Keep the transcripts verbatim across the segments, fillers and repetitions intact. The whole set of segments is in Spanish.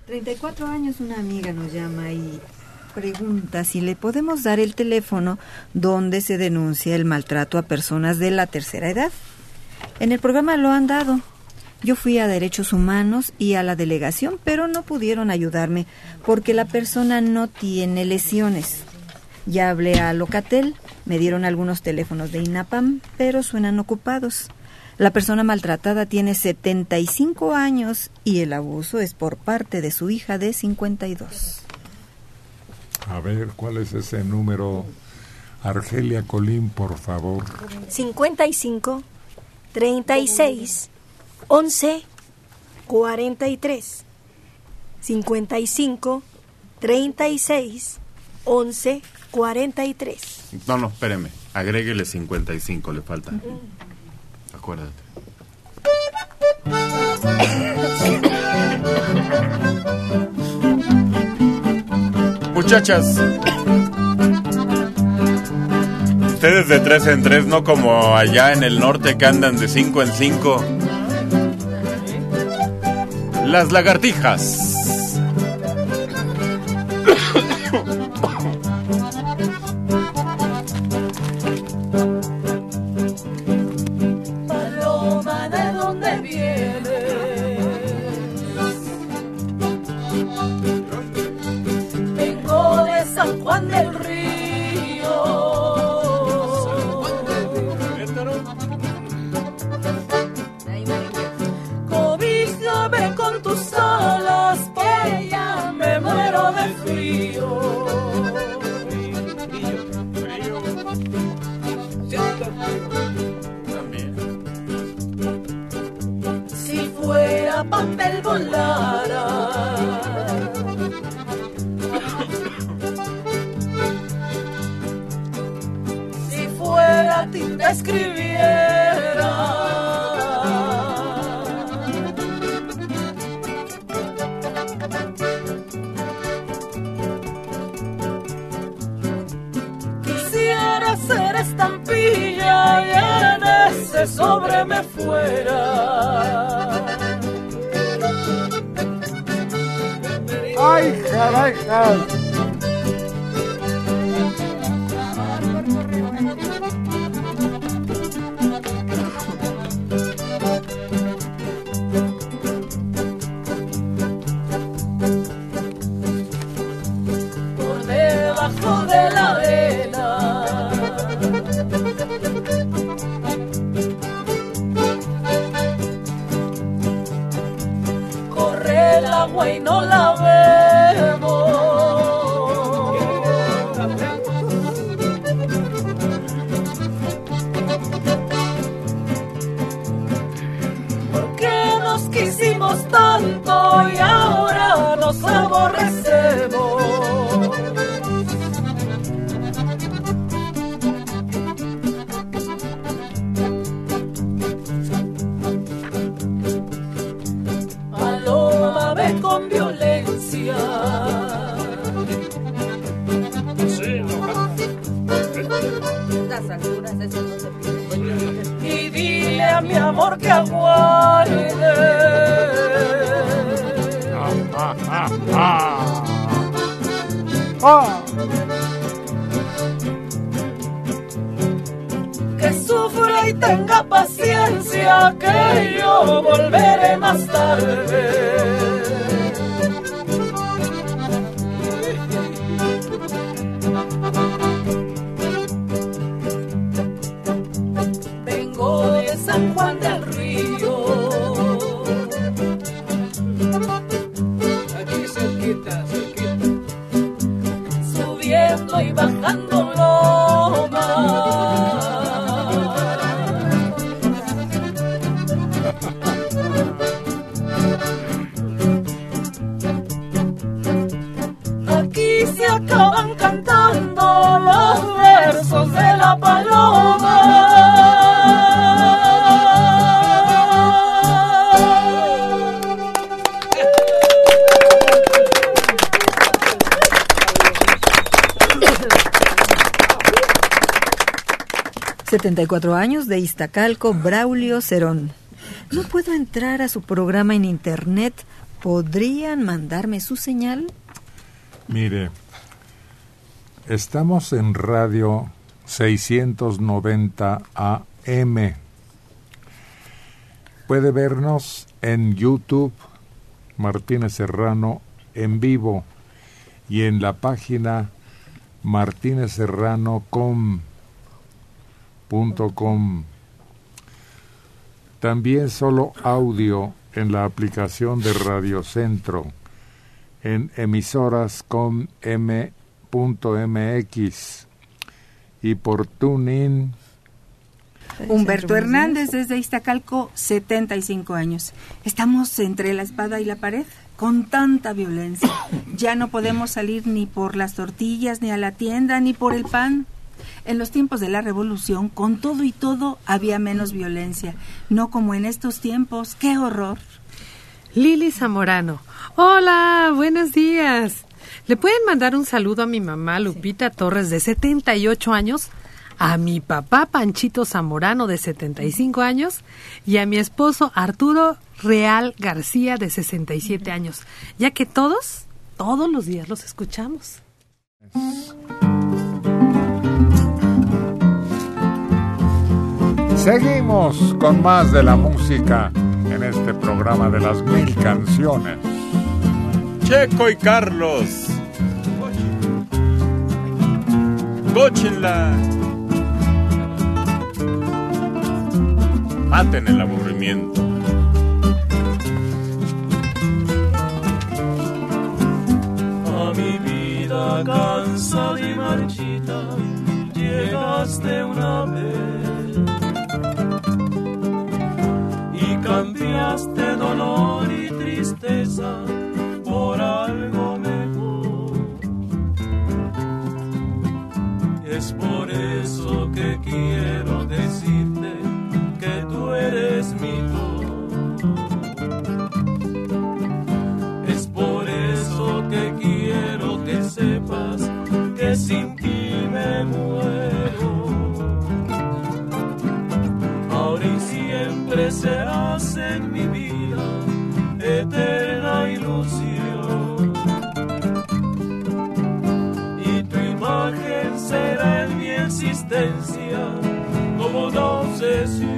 treinta y cuatro años, una amiga nos llama y pregunta si le podemos dar el teléfono donde se denuncia el maltrato a personas de la tercera edad. En el programa lo han dado. Yo fui a Derechos Humanos y a la delegación, pero no pudieron ayudarme porque la persona no tiene lesiones. Ya hablé a Locatel, me dieron algunos teléfonos de INAPAM, pero suenan ocupados. La persona maltratada tiene setenta y cinco años y el abuso es por parte de su hija de cincuenta y dos. A ver, ¿cuál es ese número? Argelia Colín, por favor. cincuenta y cinco, treinta y seis, once, cuarenta y tres. cincuenta y cinco, treinta y seis, once, cuarenta y tres. No, no, espéreme. Agréguele cincuenta y cinco, le falta. Acuérdate. Muchachas, ustedes de tres en tres, no como allá en el norte que andan de cinco en cinco. Las lagartijas. Paloma, ¿de dónde vienes? Vengo de San Juan del Río. Cobíjame con tus alas, que ya me muero de frío. Si fuera papel volara, si fuera tinta escribiera, quisiera ser estampilla y en ese sobre me fuera. ¡Ay, carajas! Por debajo de la arena corre el agua y no la vemos. ¿Por qué nos quisimos tanto y ahora nos aborrecemos? Paloma, ve con violencia. Las alturas de eso no se piden. Y dile a mi amor que aguarde. ¡Ah, ah, ah! ¡Ah! Que sufra y tenga paciencia, que yo volveré más tarde. Vengo de San Juan del Río. Aquí cerquita, cerquita. Subiendo y bajando loma. Aquí se acaban cantando los versos de la paloma. setenta y cuatro años, de Iztacalco, Braulio Cerón. No puedo entrar a su programa en internet ¿Podrían mandarme su señal? Mire, estamos en radio seiscientos noventa A M. Puede vernos en YouTube, Martínez Serrano en vivo, y en la página martinez serrano punto com. También solo audio en la aplicación de Radio Centro, en emisoras com m punto m x y por TuneIn. Humberto Hernández desde Iztacalco, setenta y cinco años. Estamos entre la espada y la pared, con tanta violencia. Ya no podemos salir ni por las tortillas, ni a la tienda, ni por el pan. En los tiempos de la revolución, con todo y todo, había menos violencia. No como en estos tiempos. ¡Qué horror! Lili Zamorano. Hola, buenos días. ¿Le pueden mandar un saludo a mi mamá Lupita Torres, de setenta y ocho años? A mi papá Panchito Zamorano, de setenta y cinco años, y a mi esposo Arturo Real García, de sesenta y siete años, ya que todos, todos los días los escuchamos. Seguimos con más de la música en este programa de las mil canciones. Checo y Carlos. Góchenla. Maten el aburrimiento. A mi vida cansada y marchita llegaste una vez y cambiaste dolor y tristeza por algo mejor. Es por eso que quiero decirte que tú eres mi todo. Es por eso que quiero que sepas que sin ti me muero. Ahora y siempre serás en mi vida eterna ilusión, y tu imagen será en mi existencia como una obsesión.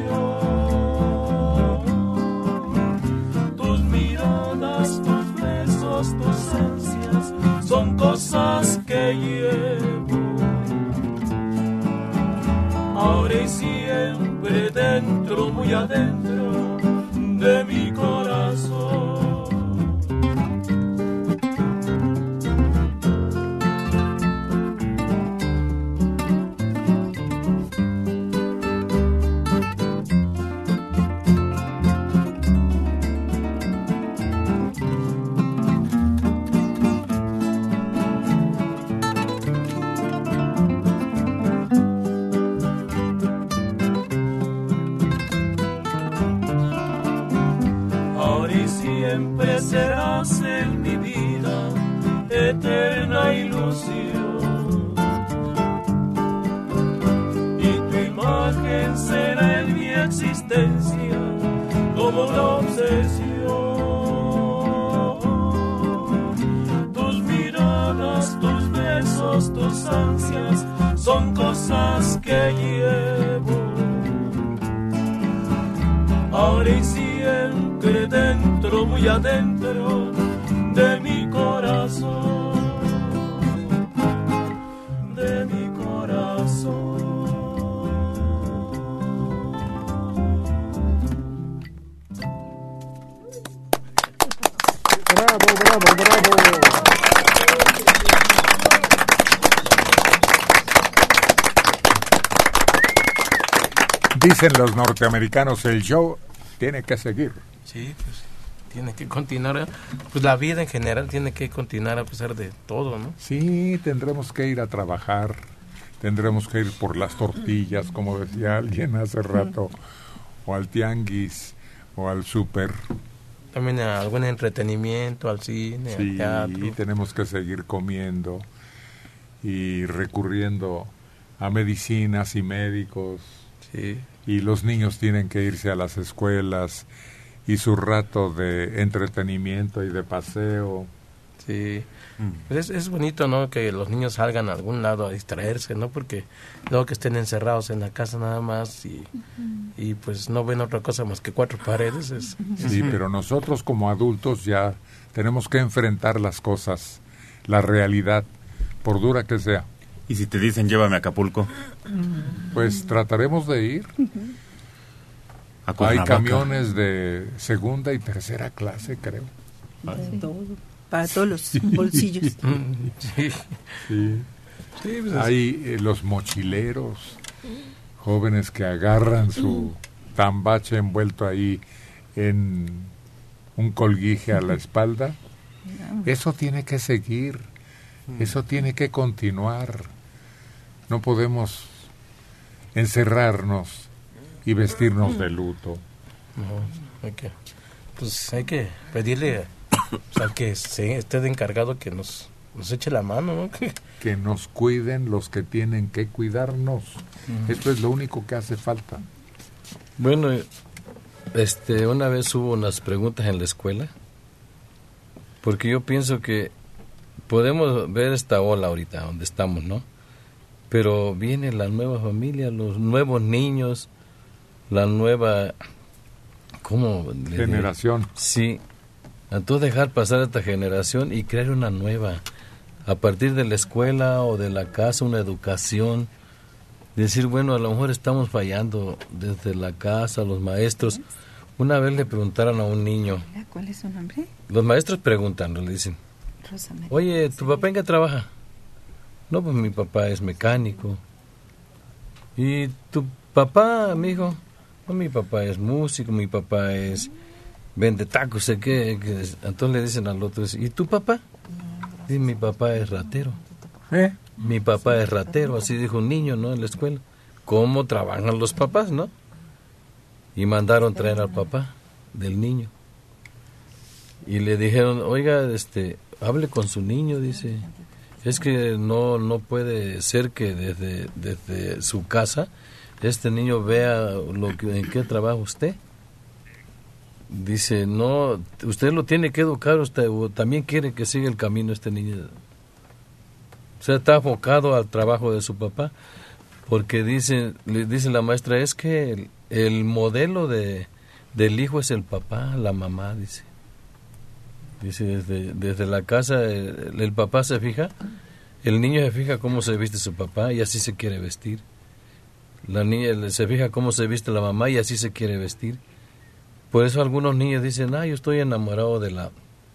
Tus miradas, tus besos, tus ansias son cosas que llevo ahora y siempre dentro, muy adentro de mi corazón. Serás en mi vida eterna ilusión, y tu imagen será en mi existencia como una obsesión. Tus miradas, tus besos, tus ansias son cosas que llevo ahora y siempre dentro, muy adentro de mi corazón, de mi corazón. Bravo, bravo, bravo. Dicen los norteamericanos, el show tiene que seguir. Sí, pues tiene que continuar, pues la vida en general tiene que continuar a pesar de todo, ¿no? Sí, tendremos que ir a trabajar, tendremos que ir por las tortillas, como decía alguien hace rato, o al tianguis, o al súper. También a algún entretenimiento, al cine, sí, al teatro. Sí, tenemos que seguir comiendo y recurriendo a medicinas y médicos. Sí. Y los niños tienen que irse a las escuelas y su rato de entretenimiento y de paseo. Sí, pues es, es bonito, ¿no? Que los niños salgan a algún lado a distraerse, ¿no? Porque luego que estén encerrados en la casa nada más y, uh-huh. y pues no ven otra cosa más que cuatro paredes. Es, sí, pero nosotros como adultos ya tenemos que enfrentar las cosas, la realidad, por dura que sea. ¿Y si te dicen llévame a Acapulco? Pues trataremos de ir. Uh-huh. Hay camiones de segunda y tercera clase, creo. Sí. Todo. Para todos los sí. bolsillos. Sí. Sí. Sí, pues hay eh, los mochileros, jóvenes que agarran su tambache envuelto ahí en un colguije a la espalda. Eso tiene que seguir, eso tiene que continuar. No podemos encerrarnos y vestirnos de luto. No, hay que, pues hay que pedirle o sea, que se esté de encargado que nos, nos eche la mano, ¿no? Que nos cuiden los que tienen que cuidarnos. Uh-huh. Esto es lo único que hace falta. Bueno, este, una vez hubo unas preguntas en la escuela, porque yo pienso que podemos ver esta ola ahorita donde estamos, ¿no? Pero viene la nueva familia, los nuevos niños, la nueva, ¿cómo? Generación. Sí. Entonces dejar pasar esta generación y crear una nueva, a partir de la escuela o de la casa, una educación, decir, bueno, a lo mejor estamos fallando desde la casa, los maestros. Una vez le preguntaron a un niño, ¿cuál es su nombre? Los maestros preguntan, le dicen, oye, ¿tu papá en qué trabaja? No, pues mi papá es mecánico. ¿Y tu papá, amigo? No, mi papá es músico, mi papá es... vende tacos, sé qué, que, entonces le dicen al otro, ¿y tu papá? Y mi papá es ratero. ¿Eh? Mi papá es ratero, así dijo un niño, ¿no? En la escuela. ¿Cómo trabajan los papás, no? Y mandaron traer al papá del niño. Y le dijeron, oiga, este, hable con su niño, dice. Es que no no puede ser que desde, desde su casa este niño vea lo que, en qué trabaja usted. Dice, no, usted lo tiene que educar, usted o también quiere que siga el camino este niño. O sea, está enfocado al trabajo de su papá, porque dice, le dice la maestra, es que el, el modelo de del hijo es el papá, la mamá, dice. Dice, desde, desde la casa el, el papá se fija, el niño se fija cómo se viste su papá y así se quiere vestir. La niña se fija cómo se viste la mamá y así se quiere vestir. Por eso algunos niños dicen, ah, yo estoy enamorado de la...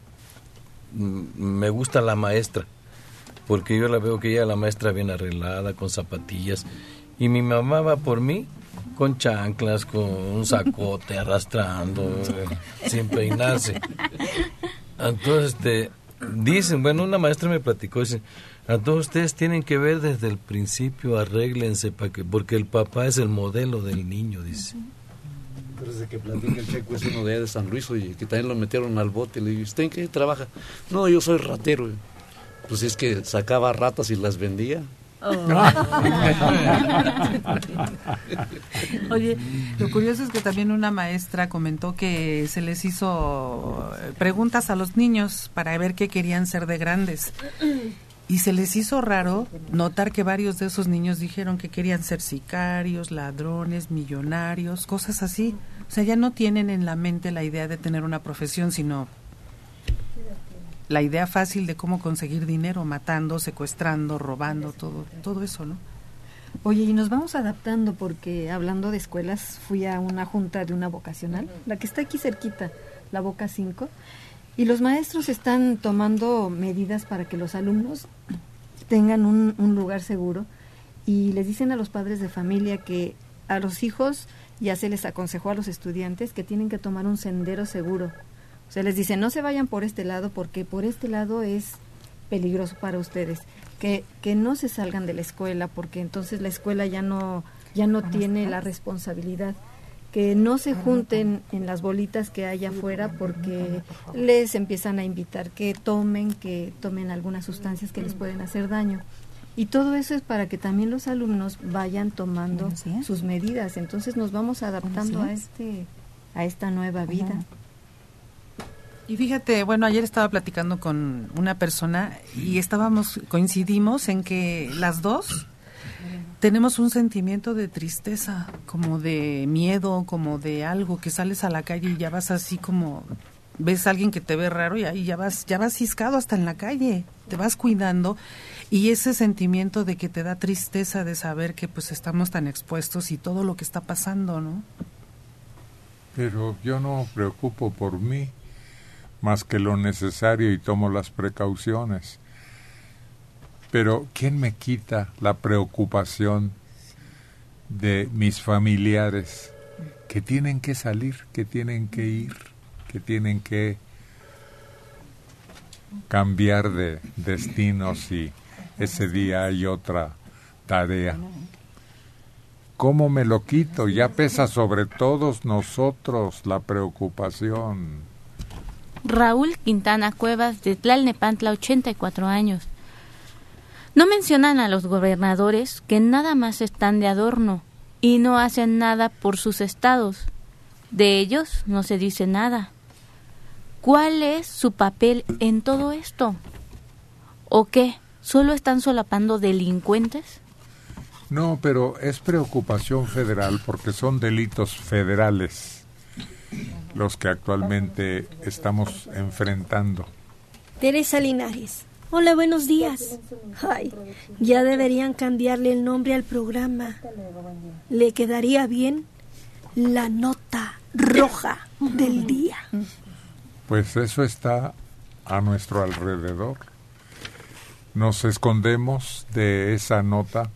me gusta la maestra, porque yo la veo que ella, la maestra, bien arreglada, con zapatillas, y mi mamá va por mí con chanclas, con un sacote, arrastrando, eh, sin peinarse. Entonces, este, dicen, bueno, una maestra me platicó, dice, entonces ustedes tienen que ver desde el principio, arréglense, para que, porque el papá es el modelo del niño, dice. Desde que platica el Checo es uno de allá de San Luis, y que también lo metieron al bote. Le digo, ¿usted en qué trabaja? No, yo soy ratero. Pues es que sacaba ratas y las vendía. Oh. Oye, lo curioso es que también una maestra comentó que se les hizo preguntas a los niños para ver qué querían ser de grandes. Y se les hizo raro notar que varios de esos niños dijeron que querían ser sicarios, ladrones, millonarios, cosas así. O sea, ya no tienen en la mente la idea de tener una profesión, sino la idea fácil de cómo conseguir dinero, matando, secuestrando, robando, todo, todo eso, ¿no? Oye, y nos vamos adaptando porque, hablando de escuelas, fui a una junta de una vocacional, la que está aquí cerquita, la Boca cinco, y los maestros están tomando medidas para que los alumnos tengan un, un lugar seguro, y les dicen a los padres de familia que a los hijos ya se les aconsejó a los estudiantes que tienen que tomar un sendero seguro. O sea, les dicen, no se vayan por este lado porque por este lado es peligroso para ustedes. Que, que no se salgan de la escuela porque entonces la escuela ya no, ya no tiene la responsabilidad. Que no se junten en las bolitas que hay afuera porque les empiezan a invitar que tomen, que tomen algunas sustancias que les pueden hacer daño. Y todo eso es para que también los alumnos vayan tomando sus medidas. Entonces nos vamos adaptando a este a esta nueva vida. Y fíjate, bueno, ayer estaba platicando con una persona y estábamos, coincidimos en que las dos tenemos un sentimiento de tristeza, como de miedo, como de algo, que sales a la calle y ya vas así como, ves a alguien que te ve raro y ahí ya vas, ya vas ciscado hasta en la calle, te vas cuidando, y ese sentimiento de que te da tristeza de saber que pues estamos tan expuestos y todo lo que está pasando, ¿no? Pero yo no me preocupo por mí más que lo necesario y tomo las precauciones. Pero ¿quién me quita la preocupación de mis familiares que tienen que salir, que tienen que ir, que tienen que cambiar de destinos y ese día hay otra tarea? ¿Cómo me lo quito? Ya pesa sobre todos nosotros la preocupación. Raúl Quintana Cuevas, de Tlalnepantla, ochenta y cuatro años. No mencionan a los gobernadores que nada más están de adorno y no hacen nada por sus estados. De ellos no se dice nada. ¿Cuál es su papel en todo esto? ¿O qué? ¿Solo están solapando delincuentes? No, pero es preocupación federal porque son delitos federales los que actualmente estamos enfrentando. Teresa Linares. Hola, buenos días. Ay, ya deberían cambiarle el nombre al programa. Le quedaría bien la nota roja del día. Pues eso está a nuestro alrededor. Nos escondemos de esa nota.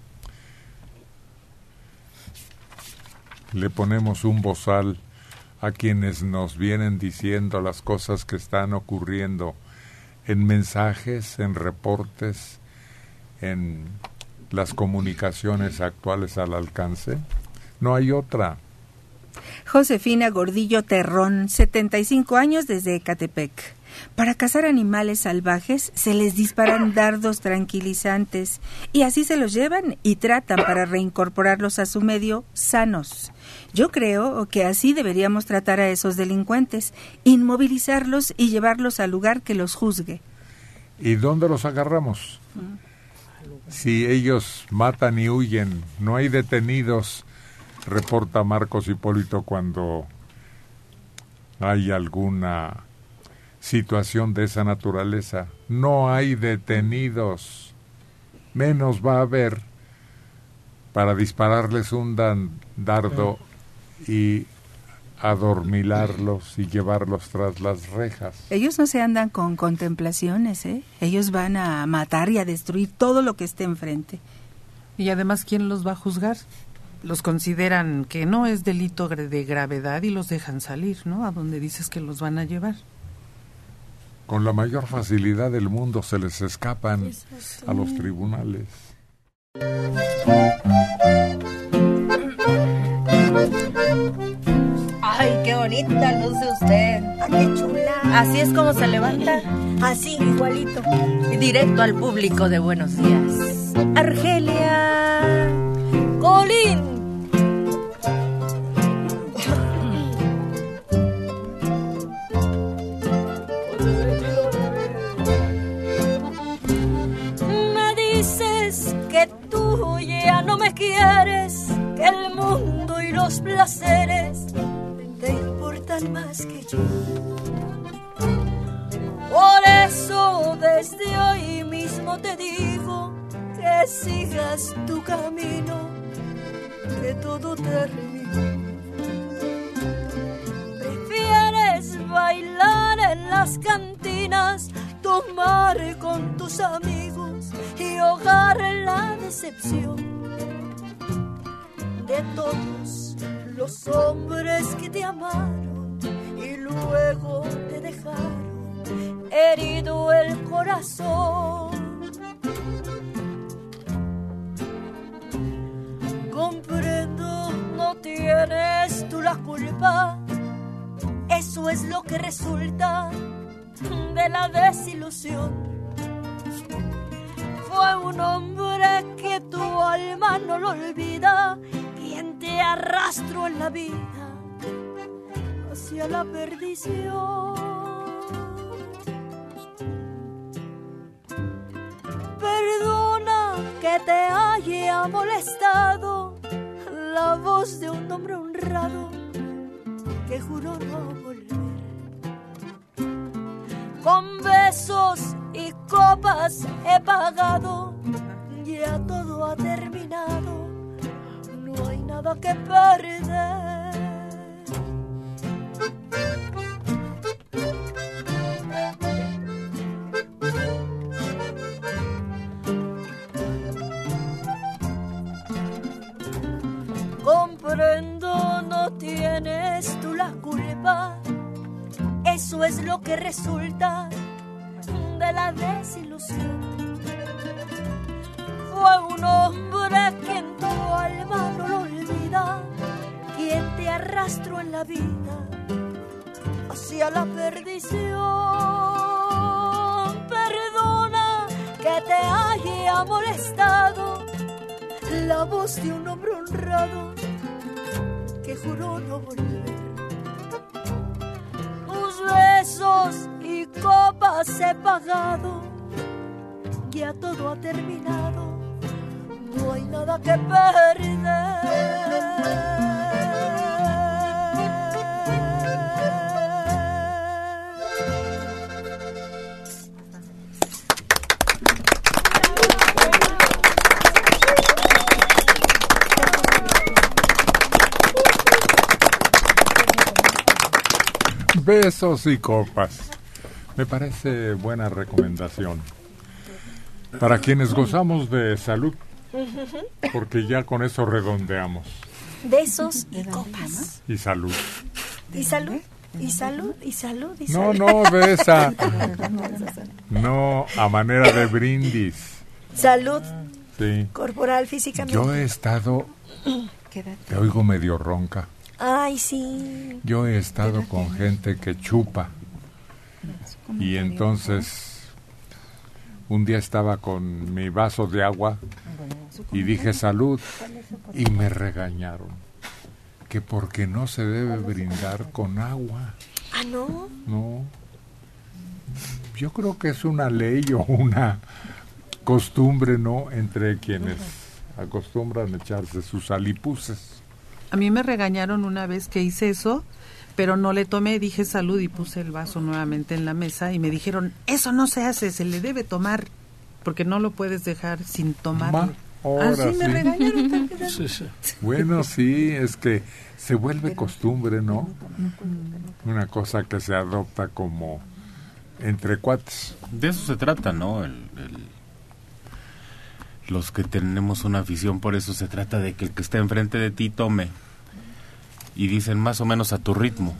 Le ponemos un bozal a quienes nos vienen diciendo las cosas que están ocurriendo en mensajes, en reportes, en las comunicaciones actuales al alcance. No hay otra. Josefina Gordillo Terrón, setenta y cinco años, desde Ecatepec. Para cazar animales salvajes se les disparan dardos tranquilizantes y así se los llevan y tratan para reincorporarlos a su medio sanos. Yo creo que así deberíamos tratar a esos delincuentes, inmovilizarlos y llevarlos al lugar que los juzgue. ¿Y dónde los agarramos? Si ellos matan y huyen, no hay detenidos, reporta Marcos Hipólito cuando hay alguna situación de esa naturaleza. No hay detenidos, menos va a haber para dispararles un dan, dardo y adormilarlos y llevarlos tras las rejas. Ellos no se andan con contemplaciones, ¿eh? Ellos van a matar y a destruir todo lo que esté enfrente. Y además, ¿quién los va a juzgar? Los consideran que no es delito de gravedad y los dejan salir, ¿no? A donde dices que los van a llevar. Con la mayor facilidad del mundo se les escapan a los tribunales. Ay, qué bonita luce usted. Ay, qué chula. Así es como se levanta. Así, igualito. Directo al público de Buenos Días. Argelia Colín. No me quieres, que el mundo y los placeres te importan más que yo. Por eso desde hoy mismo te digo que sigas tu camino, que todo terminó. Prefieres bailar en las cantinas, tomar con tus amigos y ahogar la decepción de todos los hombres que te amaron y luego te dejaron herido el corazón. Comprendo, no tienes tú la culpa, eso es lo que resulta de la desilusión. Fue un hombre que tu alma no lo olvida, quien te arrastró en la vida hacia la perdición. ha molestado la voz de un hombre honrado que juró no volver. Con besos y copas he pagado, ya todo ha terminado, no hay nada que perder. Comprendo, no tienes tú la culpa, eso es lo que resulta de la desilusión. Fue un hombre quien tu alma no lo olvida, quien te arrastró en la vida hacia la perdición. Perdona que te haya molestado la voz de un hombre honrado que juró no volver. Tus besos y copas he pagado, ya todo ha terminado, no hay nada que perder. Besos y copas. Me parece buena recomendación. Para quienes gozamos de salud, porque ya con eso redondeamos. Besos y copas. Y salud. Y salud, y salud, y salud, y No, salud. no, besa. No, a manera de brindis. Salud Sí. corporal, físicamente. Yo he estado... Te oigo medio ronca. Ay, sí. Yo he estado con gente que chupa. Y entonces, un día estaba con mi vaso de agua y dije salud y me regañaron. Que porque no se debe brindar con agua. Ah, ¿no? No. Yo creo que es una ley o una costumbre, ¿no? Entre quienes acostumbran echarse sus alipuses. A mí me regañaron una vez que hice eso, pero no le tomé, dije salud y puse el vaso nuevamente en la mesa y me dijeron, eso no se hace, se le debe tomar, porque no lo puedes dejar sin tomarlo. Ahora Así me sí. regañaron también. Sí, sí. Bueno, sí, es que se vuelve costumbre, ¿no? Una cosa que se adopta como entre cuates. De eso se trata, ¿no? El, el- los que tenemos una afición por eso se trata de que el que está enfrente de ti tome y dicen más o menos a tu ritmo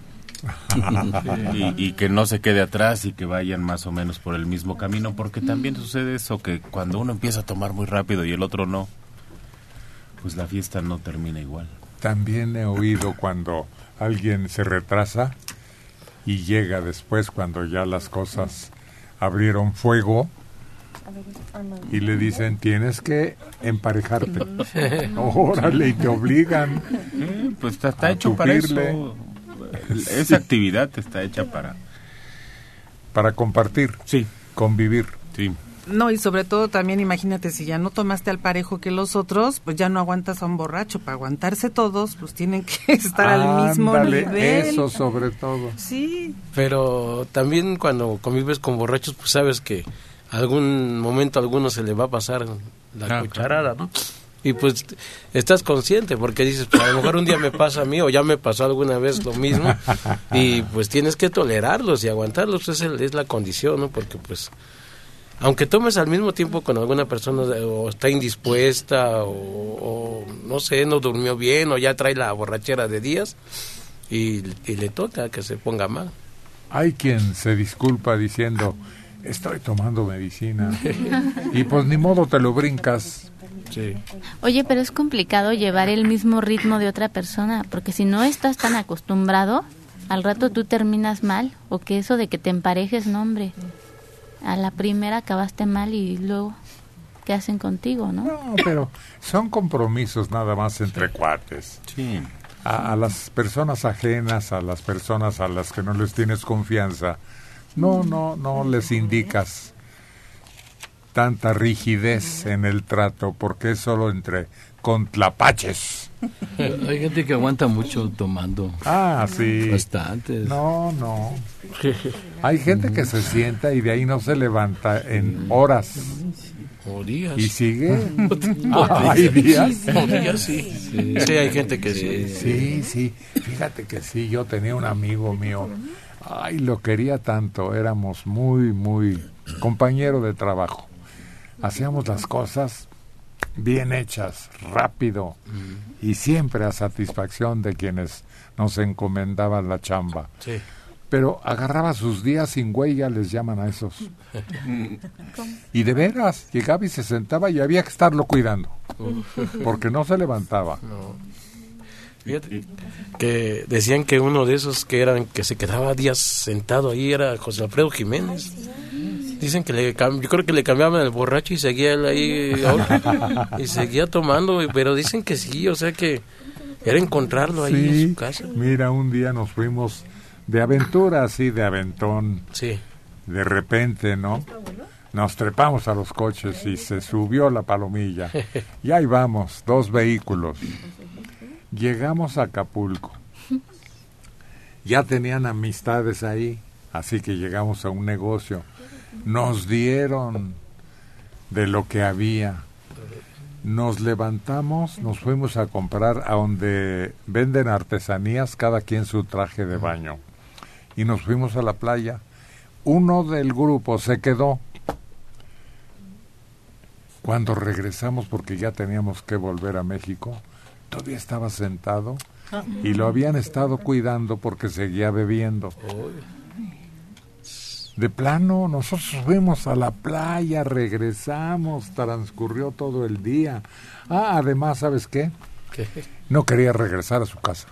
y, y que no se quede atrás y que vayan más o menos por el mismo camino, porque también sucede eso, que cuando uno empieza a tomar muy rápido y el otro no, pues la fiesta no termina igual. También he oído cuando alguien se retrasa y llega después cuando ya las cosas abrieron fuego y le dicen tienes que emparejarte. Órale, y te obligan. Eh, pues está, está a hecho para tupirle. eso. Esa actividad está hecha para para compartir, sí, convivir. Sí. No, y sobre todo también imagínate, si ya no tomaste al parejo que los otros, pues ya no aguantas a un borracho. Para aguantarse todos, pues tienen que estar al mismo Ándale, nivel. eso sobre todo. Sí. Pero también cuando convives con borrachos, pues sabes que algún momento a alguno se le va a pasar la Ah, cucharada, ¿no? Y pues estás consciente porque dices, pues a lo mejor un día me pasa a mí o ya me pasó alguna vez lo mismo y pues tienes que tolerarlos y aguantarlos, es, el- es la condición, ¿no? Porque pues aunque tomes al mismo tiempo con alguna persona o está indispuesta o, o no sé, no durmió bien o ya trae la borrachera de días y, y le toca que se ponga mal. Hay quien se disculpa diciendo estoy tomando medicina y pues ni modo te lo brincas. Sí. Oye, pero es complicado llevar el mismo ritmo de otra persona, porque si no estás tan acostumbrado, al rato tú terminas mal, o que eso de que te emparejes, no, hombre, a la primera acabaste mal y luego, ¿qué hacen contigo, no? No, pero son compromisos nada más entre cuates. Sí. A, a las personas ajenas, a las personas a las que no les tienes confianza, no, no, no les indicas tanta rigidez en el trato, porque es solo entre contlapaches. Hay gente que aguanta mucho tomando. Ah, sí. Bastantes. No, no. Hay gente que se sienta y de ahí no se levanta en horas. O días. ¿Y sigue? Ah, ¿Hay días? O días, sí. sí. Sí, hay gente que sí. Sí, sí. Fíjate que sí, yo tenía un amigo mío. Ay, lo quería tanto. Éramos muy, muy compañero de trabajo. Hacíamos las cosas bien hechas, rápido, mm. y siempre a satisfacción de quienes nos encomendaban la chamba. Sí. Pero agarraba sus días sin huella, les llaman a esos. Y de veras, llegaba y se sentaba y había que estarlo cuidando, porque no se levantaba. No. Fíjate que decían que uno de esos que eran que se quedaba días sentado ahí era José Alfredo Jiménez. Dicen que le yo creo que le cambiaban el borracho y seguía él ahí y seguía tomando, pero dicen que sí, o sea que era encontrarlo ahí sí, en su casa. Mira, un día nos fuimos de aventura, así de aventón. Sí. De repente, ¿no? Nos trepamos a los coches y se subió la palomilla. Y ahí vamos, dos vehículos. Llegamos a Acapulco. Ya tenían amistades ahí, así que llegamos a un negocio. Nos dieron de lo que había. Nos levantamos, nos fuimos a comprar a donde venden artesanías, cada quien su traje de baño. Y nos fuimos a la playa. Uno del grupo se quedó. Cuando regresamos, porque ya teníamos que volver a México, todavía estaba sentado y lo habían estado cuidando porque seguía bebiendo. De plano, nosotros fuimos a la playa, regresamos, transcurrió todo el día. Ah, además, ¿sabes qué? ¿Qué? No quería regresar a su casa.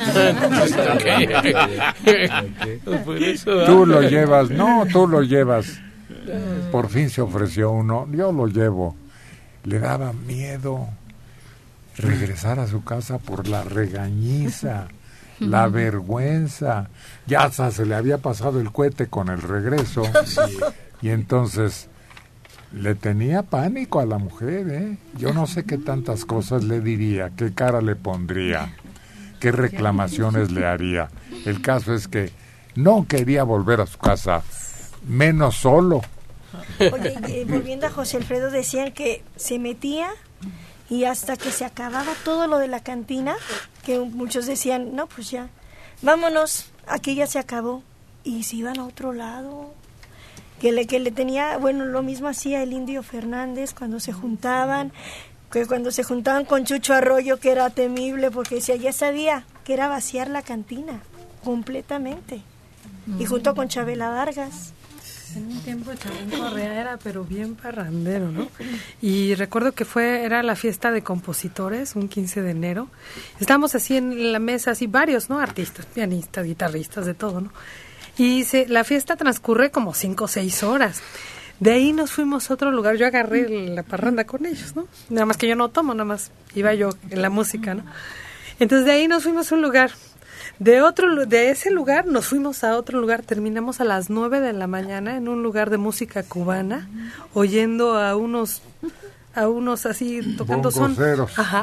Tú lo llevas, no, tú lo llevas. Por fin se ofreció uno, yo lo llevo. Le daba miedo regresar a su casa por la regañiza, la vergüenza. Ya hasta se le había pasado el cohete con el regreso. Sí. Y entonces le tenía pánico a la mujer, ¿eh? Yo no sé qué tantas cosas le diría, qué cara le pondría, qué reclamaciones le haría. El caso es que no quería volver a su casa, menos solo. Oye, eh, volviendo a José Alfredo, decían que se metía y hasta que se acababa todo lo de la cantina, que muchos decían, no, pues ya, vámonos, aquí ya se acabó, y se iban a otro lado. Que le, que le tenía, bueno, lo mismo hacía el Indio Fernández cuando se juntaban, que cuando se juntaban con Chucho Arroyo, que era temible, porque decía, ya sabía que era vaciar la cantina, completamente. Y junto con Chabela Vargas. En un tiempo Chabón Correa era pero bien parrandero, ¿no? Y recuerdo que fue era la fiesta de compositores, un quince de enero. Estábamos así en la mesa, así varios, ¿no? Artistas, pianistas, guitarristas, de todo, ¿no? Y se, la fiesta transcurre como cinco o seis horas. De ahí nos fuimos a otro lugar. Yo agarré la parranda con ellos, ¿no? Nada más que yo no tomo, nada más iba yo en la música, ¿no? Entonces de ahí nos fuimos a un lugar. De otro de ese lugar nos fuimos a otro lugar. Terminamos a las nueve de la mañana en un lugar de música cubana, oyendo a unos a unos así tocando son. Ajá.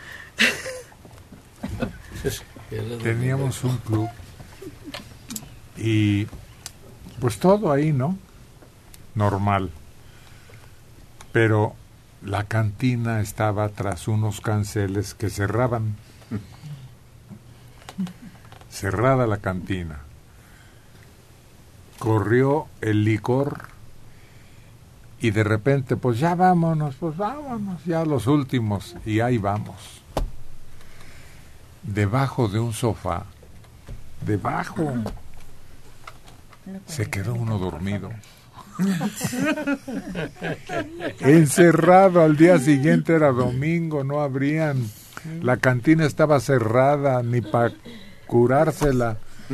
Teníamos un club y pues todo ahí, ¿no? Normal. Pero la cantina estaba tras unos canceles que cerraban. Cerrada la cantina. Corrió el licor y de repente, pues ya vámonos, pues vámonos, ya los últimos, y ahí vamos. Debajo de un sofá, debajo, se quedó uno dormido. Encerrado, al día siguiente era domingo, no abrían, la cantina estaba cerrada, ni para curársela,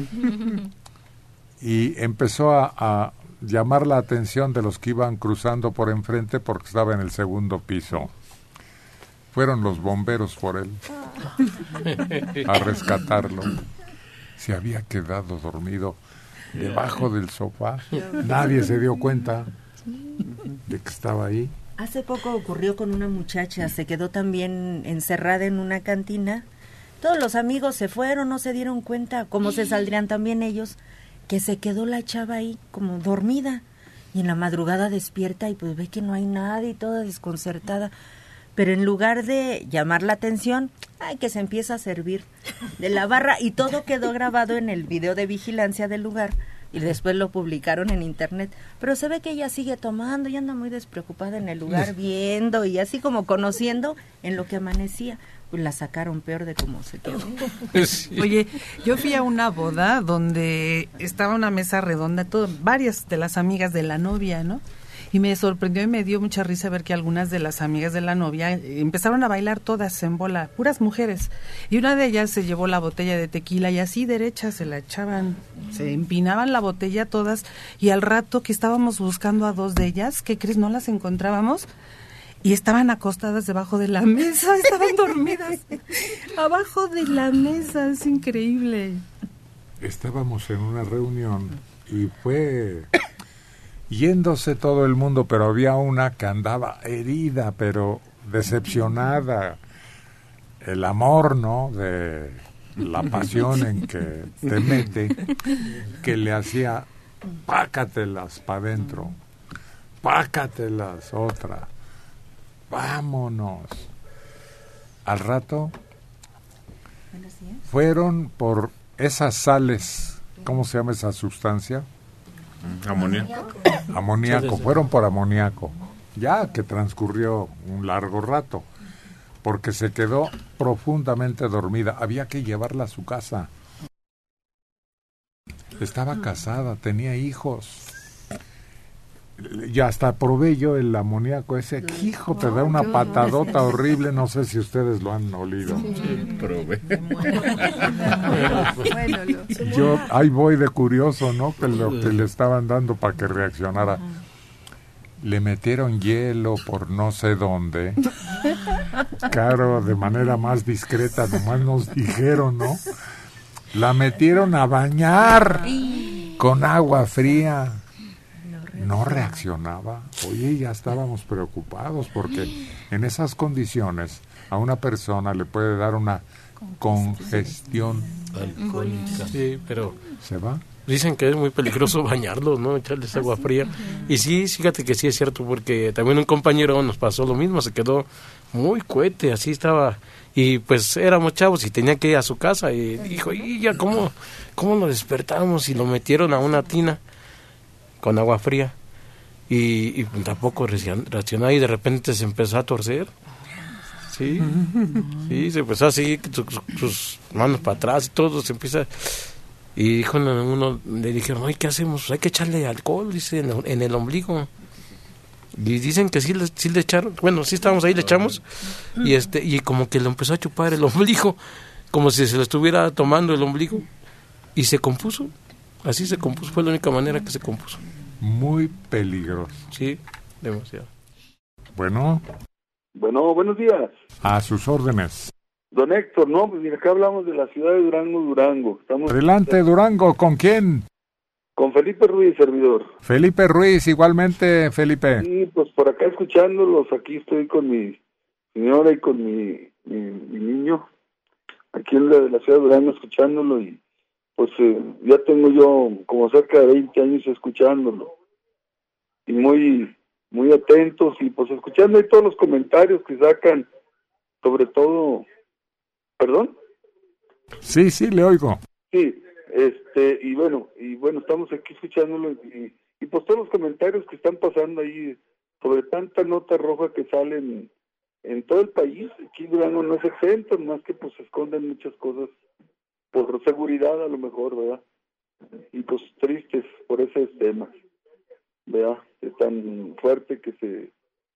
y empezó a, a llamar la atención de los que iban cruzando por enfrente porque estaba en el segundo piso. Fueron los bomberos por él a rescatarlo. Se había quedado dormido debajo del sofá. Nadie se dio cuenta. de que estaba ahí. Hace poco ocurrió con una muchacha, se quedó también encerrada en una cantina. Todos los amigos se fueron, no se dieron cuenta, cómo se saldrían también ellos, que se quedó la chava ahí como dormida. Y en la madrugada despierta y pues ve que no hay nadie, toda desconcertada. Pero en lugar de llamar la atención, ay, que se empieza a servir de la barra y todo quedó grabado en el video de vigilancia del lugar y después lo publicaron en internet. Pero se ve que ella sigue tomando y anda muy despreocupada en el lugar viendo y así como conociendo en lo que amanecía. Pues la sacaron peor de cómo se quedó. Sí. Oye, yo fui a una boda donde estaba una mesa redonda, todo, varias de las amigas de la novia, ¿no? Y me sorprendió y me dio mucha risa ver que algunas de las amigas de la novia empezaron a bailar todas en bola, puras mujeres. Y una de ellas se llevó la botella de tequila y así derecha se la echaban, se empinaban la botella todas. Y al rato que estábamos buscando a dos de ellas, ¿qué crees? No las encontrábamos. Y estaban acostadas debajo de la mesa, estaban dormidas abajo de la mesa, es increíble. Estábamos en una reunión y fue yéndose todo el mundo, pero había una que andaba herida, pero decepcionada. El amor, ¿no?, de la pasión en que te mete, que le hacía pácatelas para adentro, pácatelas otra. Vámonos. Al rato fueron por esas sales, ¿cómo se llama esa sustancia? Amoníaco. Amoníaco, fueron por amoníaco. Ya que transcurrió un largo rato, porque se quedó profundamente dormida. Había que llevarla a su casa. Estaba casada, tenía hijos. Ya hasta probé yo el amoníaco ese, hijo, te da una patadota horrible, no sé si ustedes lo han olido. Sí, probé. Yo ahí voy de curioso, ¿no? Que lo que le estaban dando para que reaccionara. Le metieron hielo por no sé dónde. Claro, de manera más discreta, nomás nos dijeron, ¿no? La metieron a bañar con agua fría. No reaccionaba. Oye, ya estábamos preocupados porque en esas condiciones a una persona le puede dar una congestión alcohólica. Sí, pero ¿se va? Dicen que es muy peligroso bañarlos, ¿no? Echarles agua fría. Y sí, fíjate que sí es cierto, porque también un compañero nos pasó lo mismo, se quedó muy cohete, así estaba. Y pues éramos chavos y tenía que ir a su casa y dijo, y ya, ¿cómo, cómo lo despertamos? Y lo metieron a una tina con agua fría y, y tampoco reaccionó y de repente se empezó a torcer. Sí, sí, se empezó así, sus, sus manos para atrás y todo, se empieza. Y dijo uno, le dijeron, ay, ¿qué hacemos? Hay que echarle alcohol, dice, en, en el ombligo. Y dicen que sí le, sí le echaron, bueno, sí estábamos ahí, le echamos, y este y como que le empezó a chupar el ombligo, como si se le estuviera tomando el ombligo, y se compuso. Así se compuso, fue la única manera que se compuso. Muy peligroso. Sí, demasiado. Bueno. Bueno, buenos días. A sus órdenes. Don Héctor, no, pues mira, acá hablamos de la ciudad de Durango, Durango. Estamos Adelante, Durango, ¿con quién? Con Felipe Ruiz, servidor. Felipe Ruiz, igualmente, Felipe. Sí, pues por acá escuchándolos, aquí estoy con mi señora y con mi, mi, mi niño, aquí en la, de la ciudad de Durango escuchándolo y pues eh, ya tengo yo como cerca de veinte años escuchándolo y muy muy atentos y pues escuchando ahí todos los comentarios que sacan, sobre todo, ¿perdón? Sí, sí, le oigo. Sí, este, y bueno, y bueno, estamos aquí escuchándolo y, y pues todos los comentarios que están pasando ahí sobre tanta nota roja que salen en todo el país. Aquí Durango no es exento, más que pues se esconden muchas cosas por seguridad a lo mejor, ¿verdad? Y pues tristes por ese tema, ¿verdad? Es tan fuerte que se,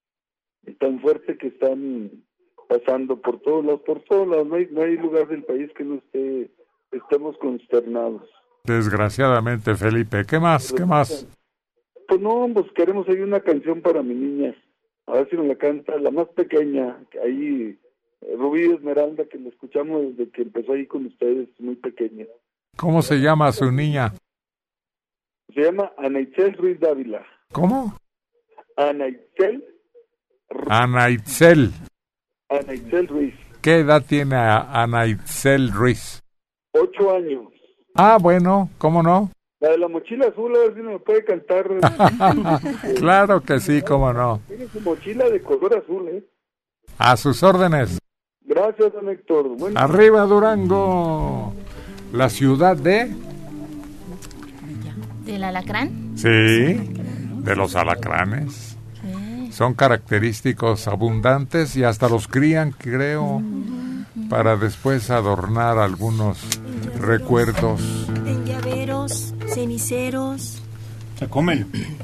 es tan fuerte que están pasando por todos lados, por todos lados, no hay, no hay lugar del país que no esté, estemos consternados. Desgraciadamente, Felipe, ¿qué más? ¿Qué más? Pues no, pues queremos ahí una canción para mi niña, a ver si nos la canta, la más pequeña, ahí, Rubí Esmeralda, que la escuchamos desde que empezó ahí con ustedes, muy pequeña. ¿Cómo se llama su niña? Se llama Anaitzel Ruiz Dávila. ¿Cómo? Ana Itzel. Ana Itzel. Ana Itzel Ruiz. ¿Qué edad tiene a Ana Itzel Ruiz? Ocho años. Ah, bueno, ¿cómo no? La de la mochila azul, a ver si me puede cantar. Claro que sí, cómo no. Tiene su mochila de color azul, ¿eh? A sus órdenes. Gracias, don Héctor. Bueno. Arriba Durango, la ciudad de... ¿Del alacrán? Sí, de los alacranes. Sí. Son característicos abundantes y hasta los crían, creo, para después adornar algunos recuerdos. En llaveros, ceniceros. Se comen.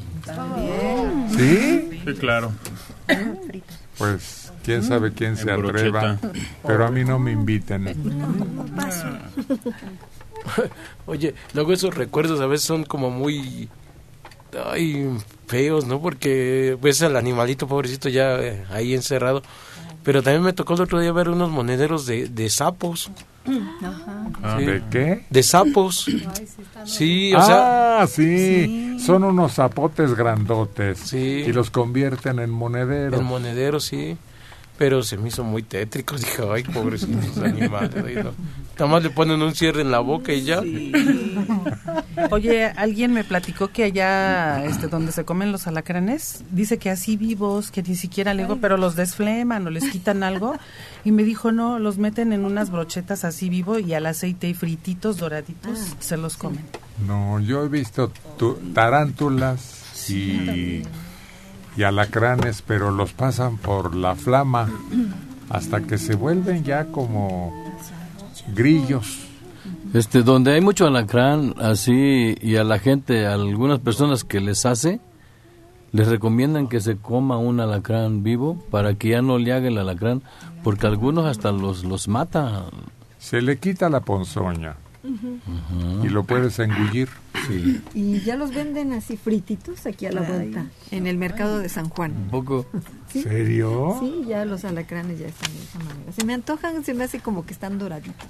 ¿Sí? Sí, claro. Pues quién sabe quién en se atreva, brocheta. pero a mí no me inviten. Oye, luego esos recuerdos a veces son como muy ay, feos, ¿no? Porque ves al animalito pobrecito ya eh, ahí encerrado. Pero también me tocó el otro día ver unos monederos de, de sapos. Ajá. Sí. ¿De qué? De sapos. Sí, o ah, sea... sí. sí, son unos zapotes grandotes. Sí. Y los convierten en monederos. En monederos, sí. Pero se me hizo muy tétrico. Dije, ay, pobrecitos animales. Ahí no. Nada más le ponen un cierre en la boca y ya. Sí. Oye, alguien me platicó que allá este, donde se comen los alacranes, dice que así vivos, que ni siquiera luego, pero los desfleman o les quitan algo. Y me dijo, no, los meten en unas brochetas así vivo y al aceite y frititos, doraditos, ah, se los comen. No, yo he visto tu, tarántulas y... y alacranes, pero los pasan por la flama hasta que se vuelven ya como grillos. Este, donde hay mucho alacrán así y a la gente, a algunas personas que les hace, les recomiendan que se coma un alacrán vivo para que ya no le haga el alacrán, porque algunos hasta los los mata. Se le quita la ponzoña. Uh-huh. Y lo puedes engullir. Sí. Y ya los venden así frititos aquí a la vuelta, en el mercado de San Juan. ¿Un poco? ¿Sí? ¿Serio? Sí, ya los alacranes ya están de esa manera. Se me antojan, se me hace como que están doraditos.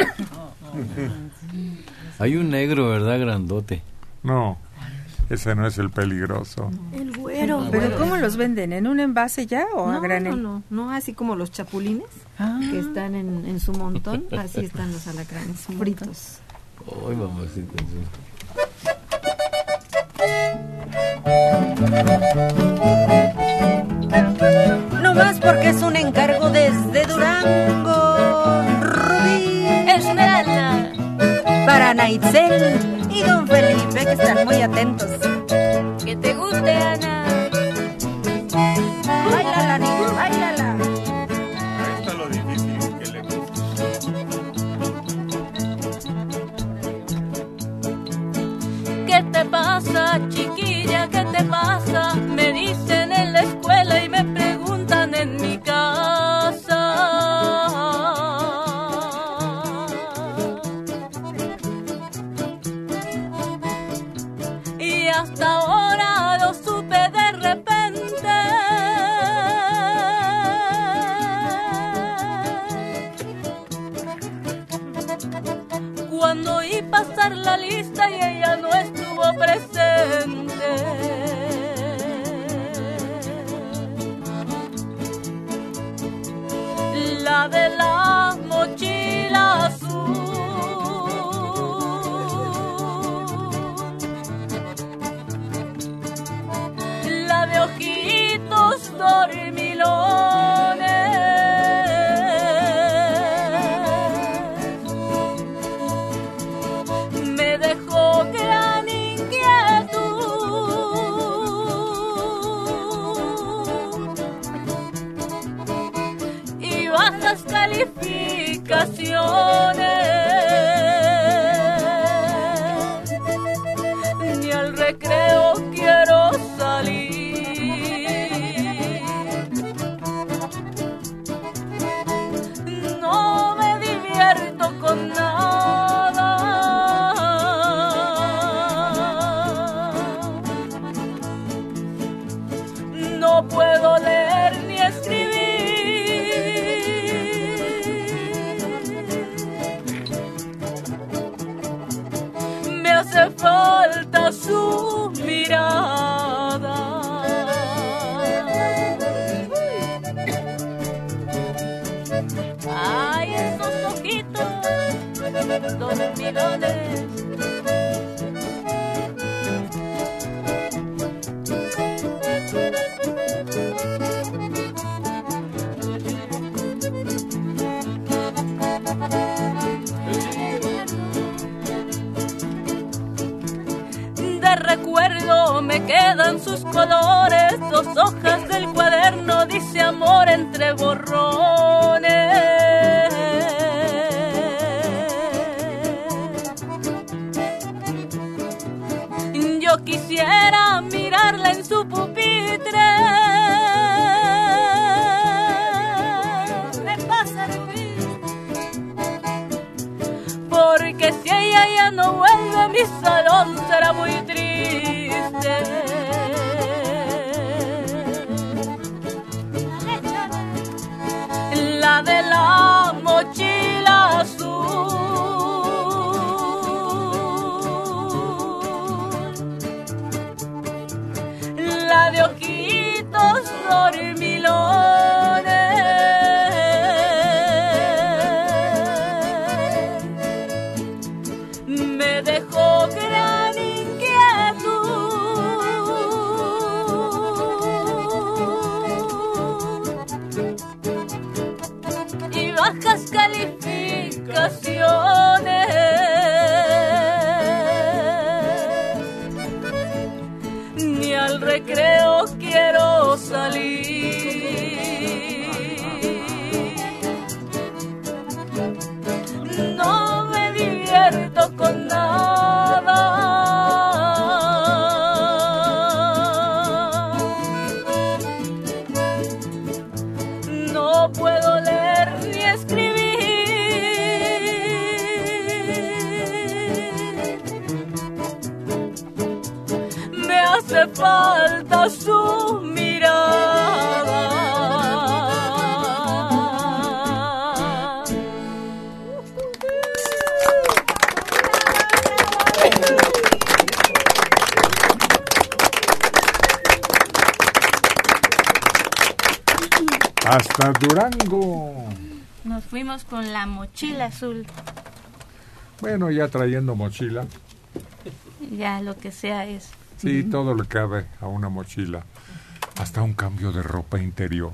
Hay un negro, ¿verdad? Grandote. No, ese no es el peligroso. El güero. ¿Pero cómo los venden? ¿En un envase ya o no, a granel? No, no, no, así como los chapulines ah. que están en, en su montón, así están los alacranes fritos. Ay, mamacita, sí. No más porque es un encargo desde Durango, Rubí, Esmeralda, para Naitzel y don Felipe, que están muy atentos. Que te guste, Ana. Báilala, niña, báilala. Ahí está lo difícil, que le guste. ¿Qué te pasa, chiquilla? ¿Qué te pasa? Me dicen en la escuela y me preguntan en mi casa. Y hasta ahora lo supe de repente. Cuando oí pasar la lista y ella no estuvo presente. La de la mochila azul, la de ojitos dormilones, me dejó gran inquietud y bajas calificaciones. Ni al recreo quiero salir, no me divierto con nada. No puedo leer ni escribir. dormilones. De recuerdo me quedan sus colores, dos hojas del cuaderno, dice amor entre borrones. Yo quisiera mirarla en su pupitre. Me pasa, Rubí. Porque si ella ya no vuelve a mi salón será muy triste. La de la mochila azul, la de ojitos dormilones, me dejó gran inquietud y bajas calificaciones. Ni al recreo quiero salir, no me divierto con nada. No puedo leer ni escribir. Me hace falta su mirada. Hasta Durango. Nos fuimos con la mochila azul. Bueno, ya trayendo mochila. Ya lo que sea es. Sí, todo le cabe a una mochila. Hasta un cambio de ropa interior.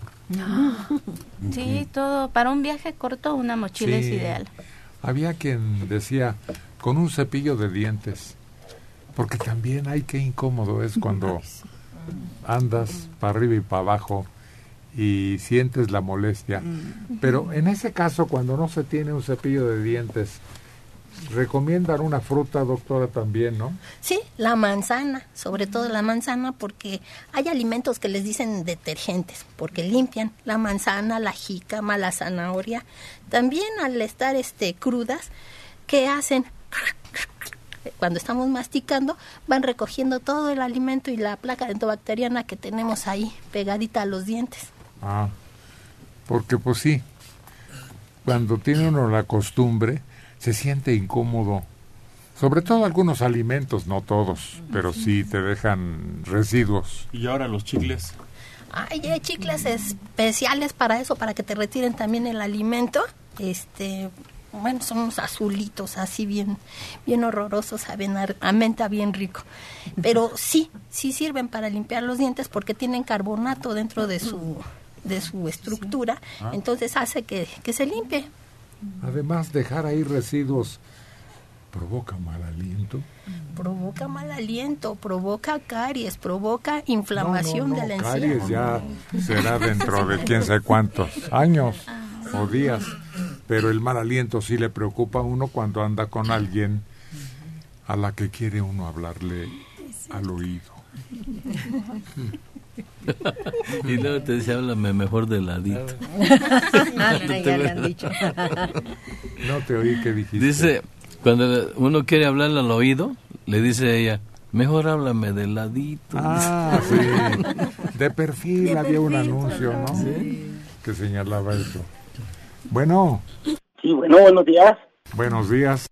Sí, todo. Para un viaje corto, una mochila Sí. es ideal. Había quien decía, con un cepillo de dientes. Porque también, ay, qué incómodo es cuando andas para arriba y para abajo y sientes la molestia. Pero en ese caso, cuando no se tiene un cepillo de dientes, recomiendan una fruta, doctora, también, ¿no? Sí, la manzana, sobre todo la manzana, porque hay alimentos que les dicen detergentes, porque limpian la manzana, la jícama, la zanahoria. También al estar este crudas, ¿qué hacen? Cuando estamos masticando, van recogiendo todo el alimento y la placa dentobacteriana que tenemos ahí pegadita a los dientes. Ah, porque pues sí, cuando tiene uno la costumbre, se siente incómodo. Sobre todo algunos alimentos, no todos, pero sí te dejan residuos. ¿Y ahora los chicles? Hay eh, chicles especiales para eso, para que te retiren también el alimento. Este, bueno, son unos azulitos así bien, bien horrorosos, saben a, a menta bien rico. Pero sí, sí sirven para limpiar los dientes porque tienen carbonato dentro de su, de su estructura, Ah. entonces hace que, que se limpie. Además, dejar ahí residuos provoca mal aliento. Provoca mal aliento, provoca caries, provoca inflamación No, no, no, de la caries encía. ya será dentro de quién sabe cuántos años o días, pero el mal aliento sí le preocupa a uno cuando anda con alguien a la que quiere uno hablarle al oído. Y luego te dice, háblame mejor de ladito. Ah, ya le han dicho. No te oí, ¿qué dijiste? Dice, cuando uno quiere hablarle al oído, le dice a ella, mejor háblame de ladito. Ah, sí. De perfil De había un perfil, anuncio, ¿no? Sí. Que señalaba eso. Bueno. Sí, bueno, buenos días. Buenos días.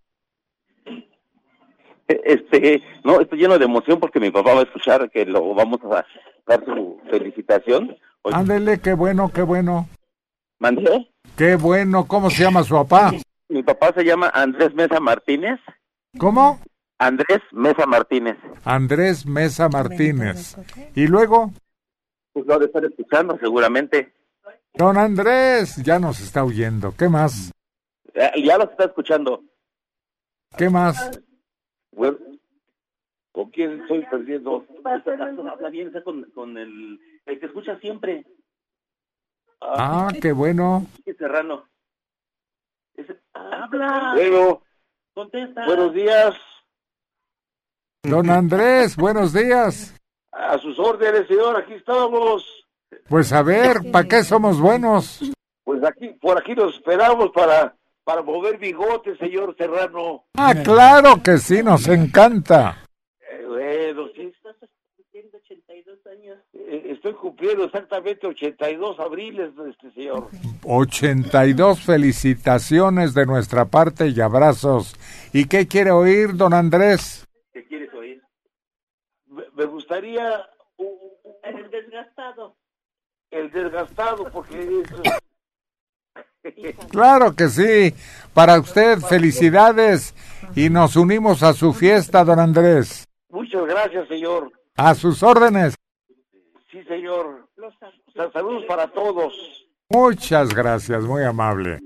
Este, no, estoy lleno de emoción porque mi papá va a escuchar que lo vamos a dar su felicitación. Oye, Ándele, qué bueno, qué bueno. ¿mandé? Qué bueno, ¿cómo se llama su papá? Mi, papá se llama Andrés Mesa Martínez. ¿Cómo? Andrés Mesa Martínez. Andrés Mesa Martínez. ¿Y luego? Pues lo de estar escuchando, seguramente. Don Andrés, ya nos está oyendo. ¿Qué más? Ya, ya los está escuchando. ¿Qué más? Bueno, ¿con quién estoy perdiendo? Habla bien, está con, con el, el que escucha siempre. Ah, qué bueno. Serrano. Ese, habla. Bueno, contesta. Buenos días. Don Andrés, buenos días. A sus órdenes, señor, aquí estamos. Pues a ver, ¿para qué somos buenos? Pues aquí, por aquí nos esperamos para, para mover bigotes, señor Serrano. Ah, claro que sí, nos encanta. Eh, bueno, sí. Estás cumpliendo ochenta y dos años. Eh, estoy cumpliendo exactamente ochenta y dos abriles, este señor. ochenta y dos felicitaciones de nuestra parte y abrazos. ¿Y qué quiere oír, don Andrés? ¿Qué quieres oír? Me, me gustaría... El desgastado. El desgastado, porque... Es... Claro que sí. Para usted, felicidades. Y nos unimos a su fiesta, don Andrés. Muchas gracias, señor. A sus órdenes. Sí, señor. Saludos para todos. Muchas gracias, muy amable.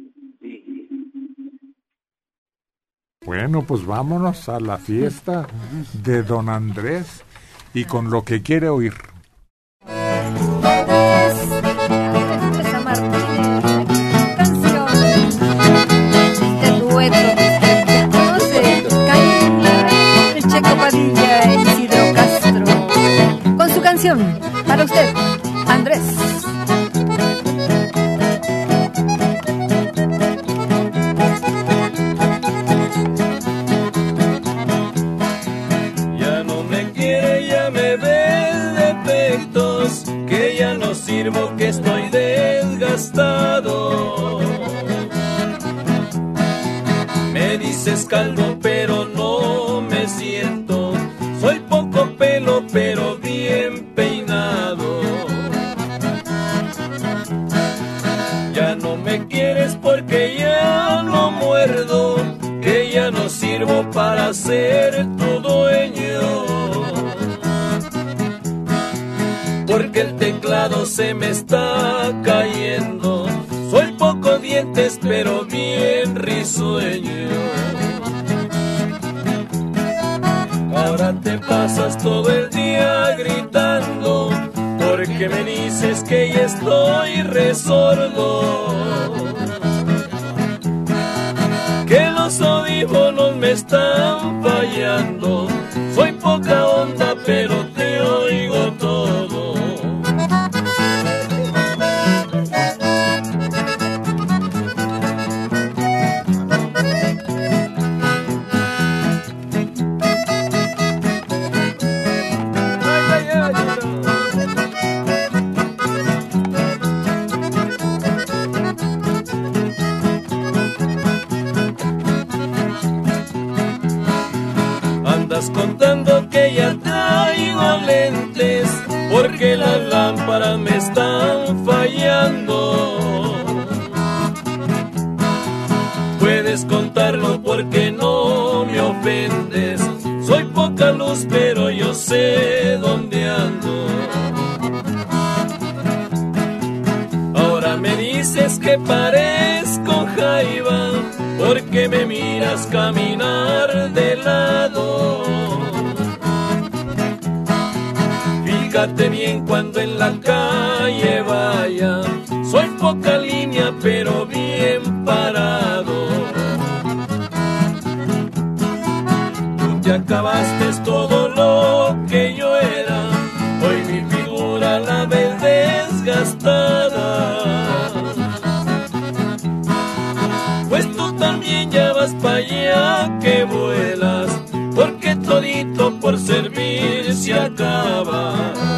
Bueno, pues vámonos a la fiesta de don Andrés y con lo que quiere oír. Mesa Martínez, canción, este dueto, ya conoce, Camila, el Checo Padilla, el Isidro Castro, con su canción, para usted, Andrés. Ya no me quiere, ya me ve defectos, que ya no sirvo, que estoy desgastado. Me dices calvo, pero no me siento. Soy poco pelo, pero bien peinado. Ya no me quieres porque ya no muerdo, que ya no sirvo para ser tu dueño. Porque el teclado se me está cayendo. Soy poco dientes, pero bien risueño. Ahora te pasas todo el día gritando, porque me dices que ya estoy resordo, que los audífonos me están fallando. Soy poca onda, pero te oigo todo. Andas contando que ya traigo lentes, porque las lámparas me están fallando. Puedes contarlo porque no me ofendes. Soy poca luz, pero yo sé dónde ando. Ahora me dices que parezco jaiba, porque me miras caminar de lado. Fíjate bien cuando en la calle vaya. Soy poca línea, pero bien parado. Tú te acabaste todo lo que yo era. Hoy mi figura la ves desgastada. Pues tú también ya vas pa' allá que vuelas, porque todito por servir se acaba.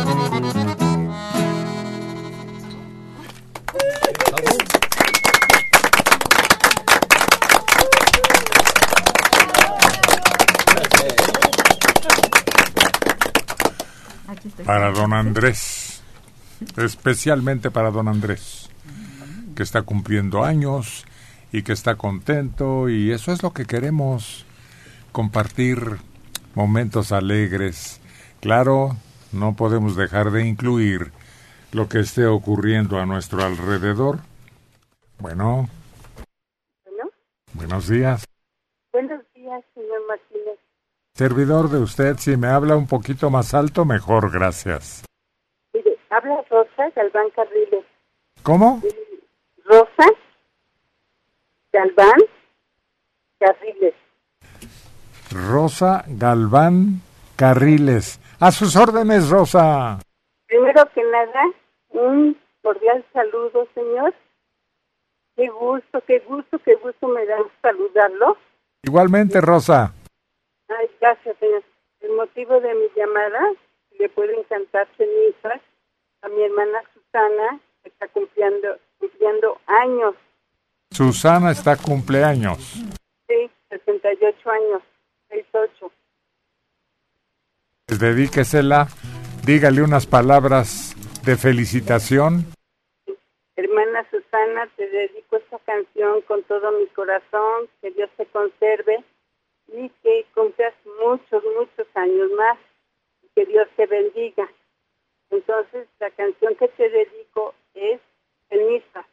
Para don Andrés, especialmente para don Andrés, que está cumpliendo años y que está contento, y eso es lo que queremos, compartir momentos alegres. Claro, no podemos dejar de incluir lo que esté ocurriendo a nuestro alrededor. Bueno. Bueno. Buenos días. Buenos días, señor Martínez. Servidor de usted, si me habla un poquito más alto, mejor, gracias. Mire, habla Rosa Galván Carriles. ¿Cómo? Rosa Galván Carriles. Rosa Galván Carriles. A sus órdenes, Rosa. Primero que nada, un cordial saludo, señor. Qué gusto, qué gusto, qué gusto me da saludarlo. Igualmente, Rosa. Ay, gracias, señor. El motivo de mi llamada, le pueden cantar cenizas a mi hermana Susana, que está cumpliendo, cumpliendo años. Susana está cumpleaños. Sí, sesenta y ocho años, sesenta y ocho. Pues dedíquesela, dígale unas palabras de felicitación. Hermana Susana, te dedico esta canción con todo mi corazón, que Dios te conserve y que cumplas muchos, muchos años más, y que Dios te bendiga. Entonces, la canción que te dedico es Ceniza.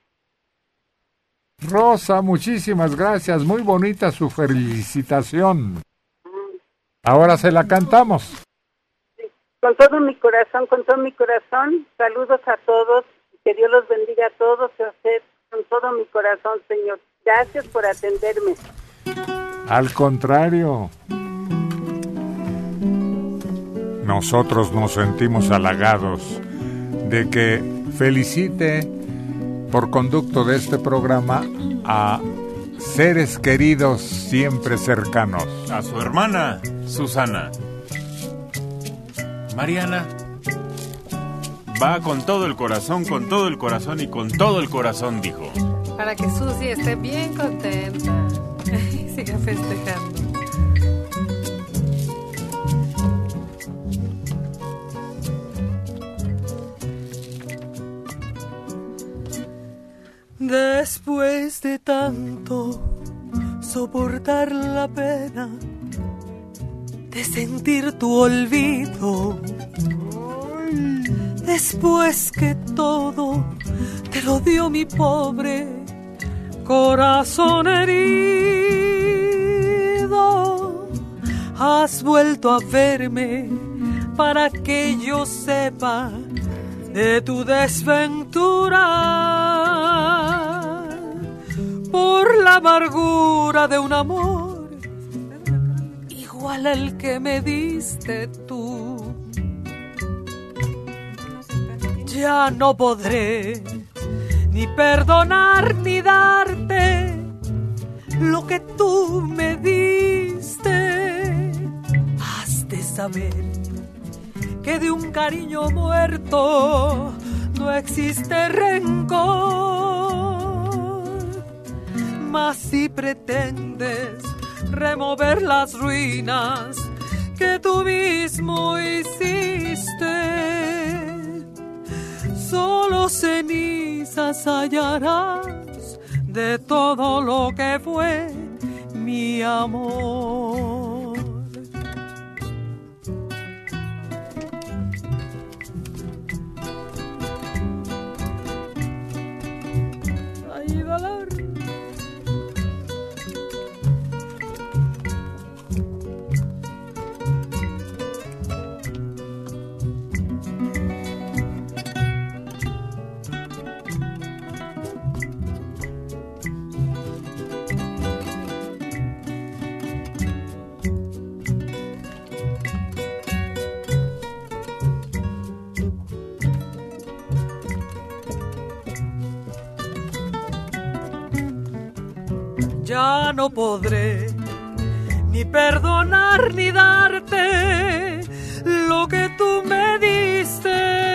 Rosa, muchísimas gracias, muy bonita su felicitación. Ahora se la cantamos. Sí, con todo mi corazón, con todo mi corazón, saludos a todos, que Dios los bendiga a todos y a usted, con todo mi corazón, Señor. Gracias por atenderme. Al contrario, nosotros nos sentimos halagados de que felicite por conducto de este programa a seres queridos siempre cercanos. A su hermana, Susana. Mariana va con todo el corazón, con todo el corazón y con todo el corazón, dijo. Para que Susi esté bien contenta y siga festejando. Después de tanto soportar la pena de sentir tu olvido, después que todo te lo dio mi pobre corazón herido, has vuelto a verme para que yo sepa de tu desventura, por la amargura de un amor igual al que me diste tú. Ya no podré ni perdonar ni darte lo que tú me diste. Has de saber que de un cariño muerto no existe rencor. Mas si pretendes remover las ruinas que tú mismo hiciste, solo cenizas hallarás de todo lo que fue mi amor. Ay, dolor. Ya no podré ni perdonar ni darte lo que tú me diste.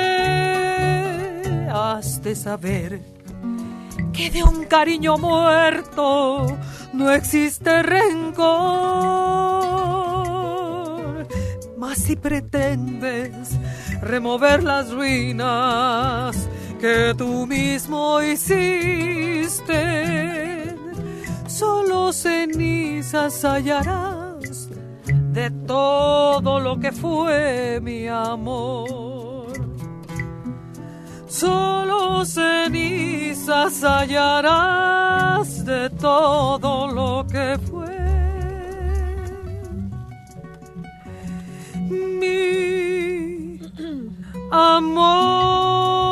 Has de saber que de un cariño muerto no existe rencor. Mas si pretendes remover las ruinas que tú mismo hiciste, solo cenizas hallarás de todo lo que fue mi amor. Solo cenizas hallarás de todo lo que fue mi amor.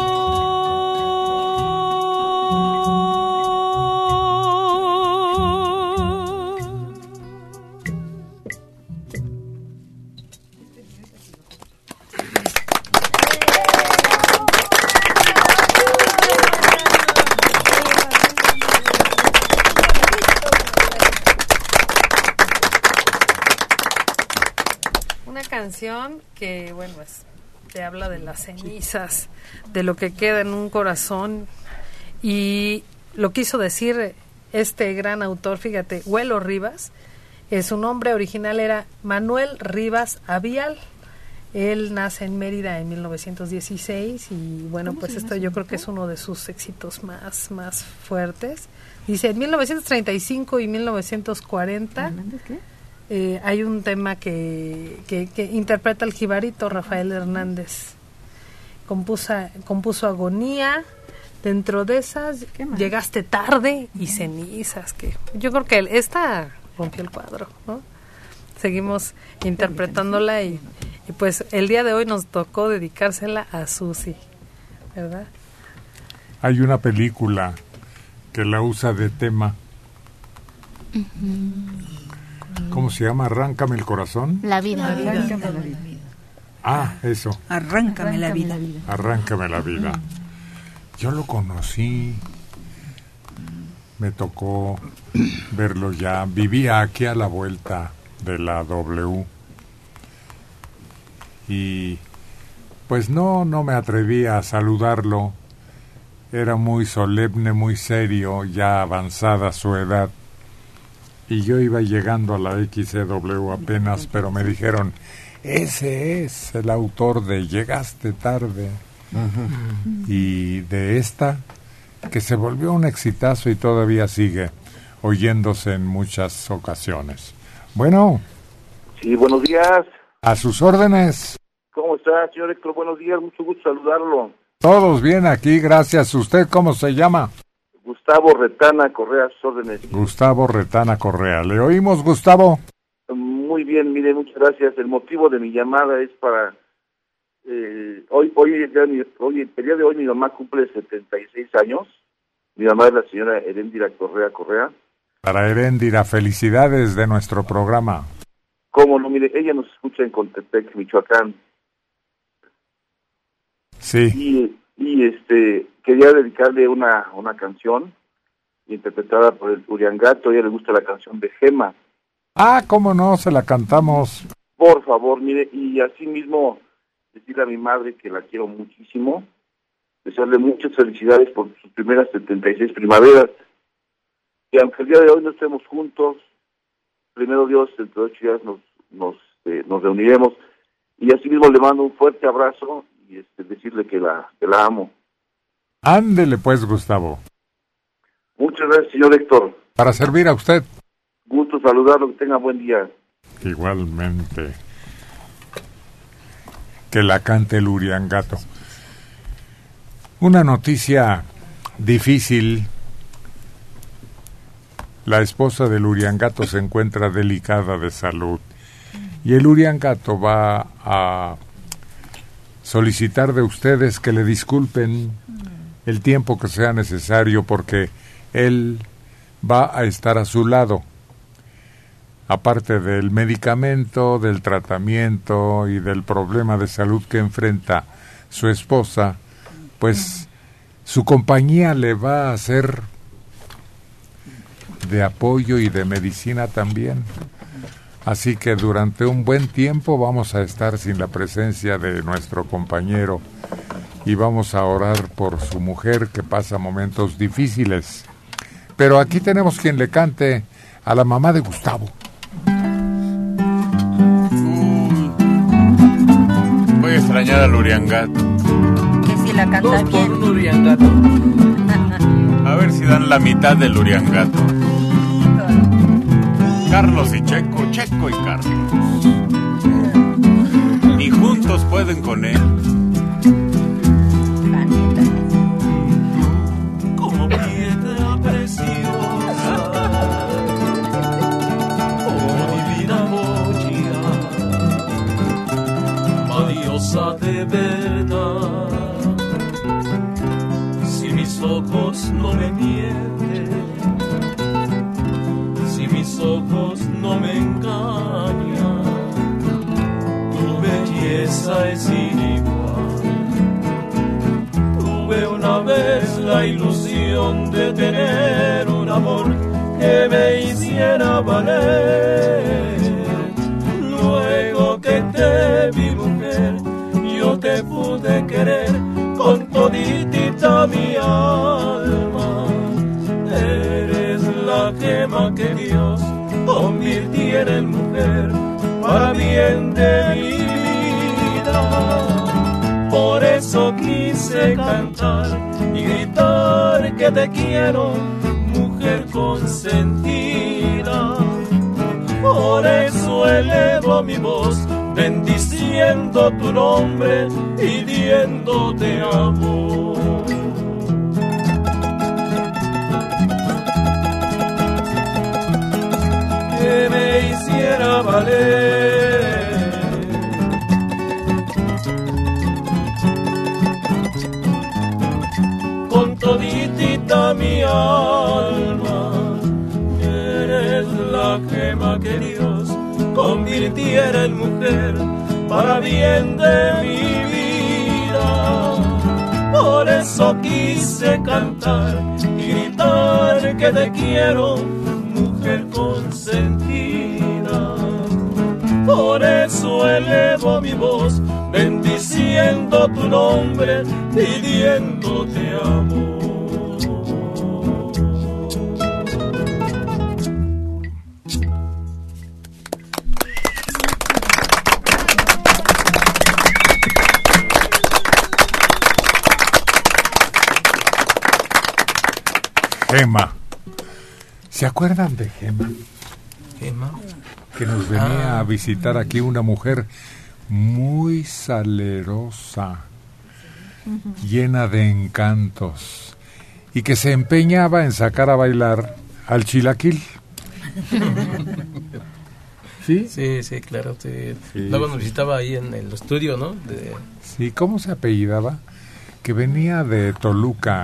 Canción que, bueno, es, te habla de las cenizas, de lo que queda en un corazón, y lo quiso decir este gran autor, fíjate, Huelo Rivas, eh, su nombre original era Manuel Rivas Avial. Él nace en Mérida en mil novecientos dieciséis y bueno, pues esto yo creo que es uno de sus éxitos más, más fuertes. Dice, en mil novecientos treinta y cinco y mil novecientos cuarenta... ¿Qué? Eh, hay un tema que, que, que interpreta el jibarito Rafael Hernández. Compusa, compuso Agonía, dentro de esas Llegaste tarde y Cenizas, que yo creo que esta rompió el cuadro, ¿no? Seguimos interpretándola y, y pues el día de hoy nos tocó dedicársela a Susi, ¿verdad? Hay una película que la usa de tema. Uh-huh. ¿Cómo se llama? ¿Arráncame el corazón? La vida. Arráncame la vida. Ah, eso. Arráncame la vida. Arráncame la vida. Yo lo conocí, me tocó verlo ya. Vivía aquí a la vuelta de la W. Y pues no, no me atreví a saludarlo. Era muy solemne, muy serio, ya avanzada su edad. Y yo iba llegando a la X C W apenas, pero me dijeron, ese es el autor de Llegaste tarde. Uh-huh. Y de esta, que se volvió un exitazo y todavía sigue oyéndose en muchas ocasiones. Bueno. Sí, buenos días. A sus órdenes. ¿Cómo está, señor Héctor? Buenos días, mucho gusto saludarlo. Todos bien aquí, gracias. ¿Usted cómo se llama? Gustavo Retana Correa, sus órdenes. Gustavo Retana Correa. ¿Le oímos, Gustavo? Muy bien, mire, muchas gracias. El motivo de mi llamada es para... Eh, hoy, hoy, hoy, el día de hoy mi mamá cumple setenta y seis años. Mi mamá es la señora Heréndira Correa Correa. Para Heréndira, felicidades de nuestro programa. Cómo no, mire, ella nos escucha en Contepec, Michoacán. Sí. Y, y este... quería dedicarle una una canción interpretada por el Uriangato. A ella le gusta la canción de Gema. Ah, cómo no, se la cantamos. Por favor, mire, y así mismo decirle a mi madre que la quiero muchísimo, desearle muchas felicidades por sus primeras setenta y seis primaveras, y aunque el día de hoy no estemos juntos, primero Dios, entre ocho días nos nos, eh, nos reuniremos, y así mismo le mando un fuerte abrazo y este, decirle que la que la amo. Ándele pues, Gustavo. Muchas gracias, señor Héctor. Para servir a usted. Gusto saludarlo, que tenga buen día. Igualmente. Que la cante el Uriangato. Una noticia difícil. La esposa del Uriangato se encuentra delicada de salud. Y el Uriangato va a solicitar de ustedes que le disculpen el tiempo que sea necesario, porque él va a estar a su lado, aparte del medicamento, del tratamiento y del problema de salud que enfrenta su esposa, pues su compañía le va a hacer de apoyo y de medicina también. Así que durante un buen tiempo vamos a estar sin la presencia de nuestro compañero y vamos a orar por su mujer que pasa momentos difíciles. Pero aquí tenemos quien le cante a la mamá de Gustavo. Voy a extrañar al Uriangato. Que si la canta Dos bien. por un Uriangato. A ver si dan la mitad del Uriangato. Carlos y Checo, Checo y Carlos. Ni juntos pueden con él. Como piedra preciosa, como divina joya, valiosa de verdad. Si mis ojos no me mienten, si mis ojos no me engañan, tu belleza es inigual. Tuve una vez la ilusión de tener un amor que me hiciera valer. Luego que te vi, mujer, yo te pude querer con toditita mi alma. Eres la gema que Dios convirtiera en mujer para bien de mi vida. Por eso quise cantar y gritar que te quiero, mujer consentida. Por eso elevo mi voz, bendiciendo tu nombre, pidiéndote amor. Que me hiciera valer. Con toditita mi alma, eres la gema que Dios convirtiera en mujer para bien de mi vida. Por eso quise cantar y gritar que te quiero, mujer consentida. Por eso elevo mi voz, bendiciendo tu nombre, pidiéndote amor. Gema. ¿Se acuerdan de Gema? Gema. Que nos venía Ah. a visitar aquí una mujer muy salerosa, llena de encantos, y que se empeñaba en sacar a bailar al chilaquil. ¿Sí? Sí, sí, claro. Sí. Sí. Luego nos visitaba ahí en el estudio, ¿no? De... Sí, ¿cómo se apellidaba? Que venía de Toluca.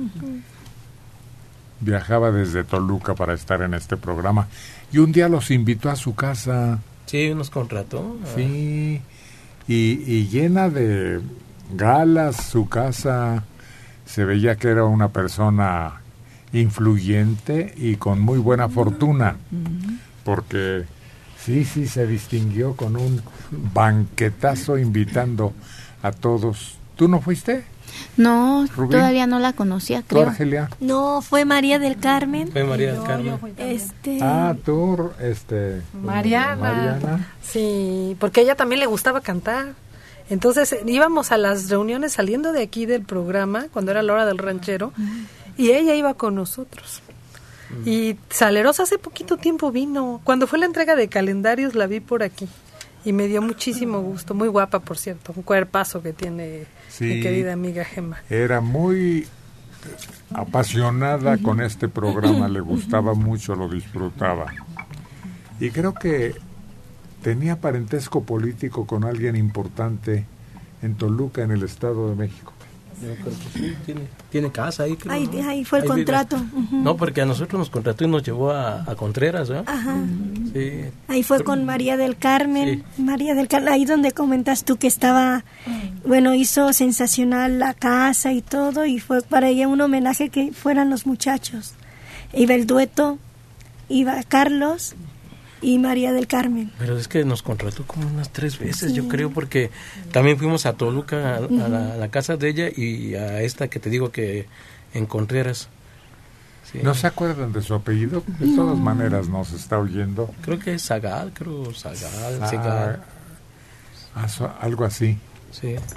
Viajaba desde Toluca para estar en este programa. Y un día los invitó a su casa. Sí, nos contrató. Sí, y, y llena de galas su casa. Se veía que era una persona influyente y con muy buena fortuna. Porque sí, sí, se distinguió con un banquetazo invitando a todos. ¿Tú no fuiste? No, Rubí. todavía no la conocía, ¿Tú, creo. Argelia? No, fue María del Carmen. Fue María del Carmen. Este... Ah, tú, este... Mariana. Mariana. Sí, porque a ella también le gustaba cantar. Entonces íbamos a las reuniones saliendo de aquí del programa, cuando era la hora del ranchero, y ella iba con nosotros. Y Salerosa hace poquito tiempo vino. Cuando fue la entrega de calendarios la vi por aquí. Y me dio muchísimo gusto. Muy guapa, por cierto. Un cuerpazo que tiene Sí. mi querida amiga Gema. Era muy apasionada con este programa, le gustaba mucho, lo disfrutaba. Y creo que tenía parentesco político con alguien importante en Toluca, en el Estado de México. Yo creo que sí, tiene, tiene casa ahí. Creo, Ahí, ¿no? ahí fue el vive. contrato. Ujú. No, porque a nosotros nos contrató y nos llevó a, a Contreras, ¿verdad? Ajá. Sí. Ahí fue con María del Carmen. María del Carmen, ahí donde comentas tú que estaba, bueno, hizo sensacional la casa y todo, y fue para ella un homenaje que fueran los muchachos. Iba el dueto, iba Carlos y María del Carmen. Pero es que nos contrató como unas tres veces, Sí. yo creo, porque también fuimos a Toluca, a, a Ujú. la, a la casa de ella y a esta que te digo que en Contreras. Sí. ¿No se acuerdan de su apellido? De No. todas maneras nos está oyendo. Creo que es Zagal, creo, Zagal, Ah, Zagal. ah, so- algo así. Sí.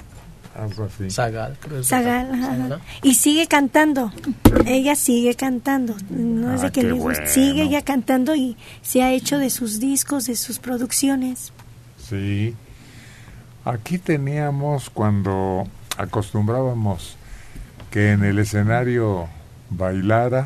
algo así. Zagal, creo que es Zagal, ajá. Zagal. Y sigue cantando. Ella sigue cantando. No es Ah, de que qué le guste. bueno. Sigue ella cantando y se ha hecho de sus discos, de sus producciones. Sí. Aquí teníamos cuando acostumbrábamos que en el escenario bailara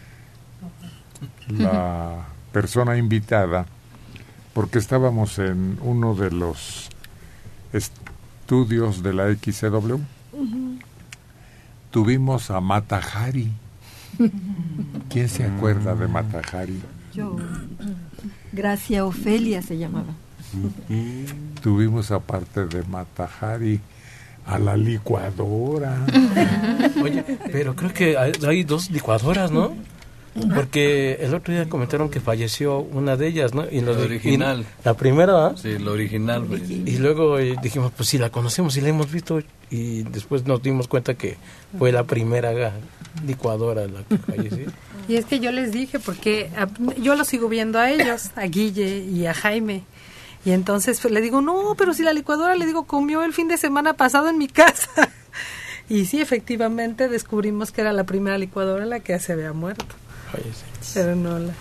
la persona invitada, porque estábamos en uno de los estudios de la X C W. Ujú. Tuvimos a Mata Hari. ¿Quién se acuerda de Mata Hari? Yo. Gracia Ofelia se llamaba. Tuvimos aparte de Mata Hari a la licuadora. Oye, pero creo que hay, hay dos licuadoras, ¿no? Porque el otro día comentaron que falleció una de ellas, ¿no? Y La original. y la primera, ¿ah? Sí, la original. Pues. Y luego eh, dijimos, pues sí, la conocemos y la hemos visto. Y después nos dimos cuenta que fue la primera ga- licuadora la que falleció. Y es que yo les dije, porque a- yo los sigo viendo a ellos, a Guille y a Jaime. Y entonces pues, le digo, no, pero si la licuadora, le digo, comió el fin de semana pasado en mi casa. Y sí, efectivamente descubrimos que era la primera licuadora la que se había muerto. Pero no la...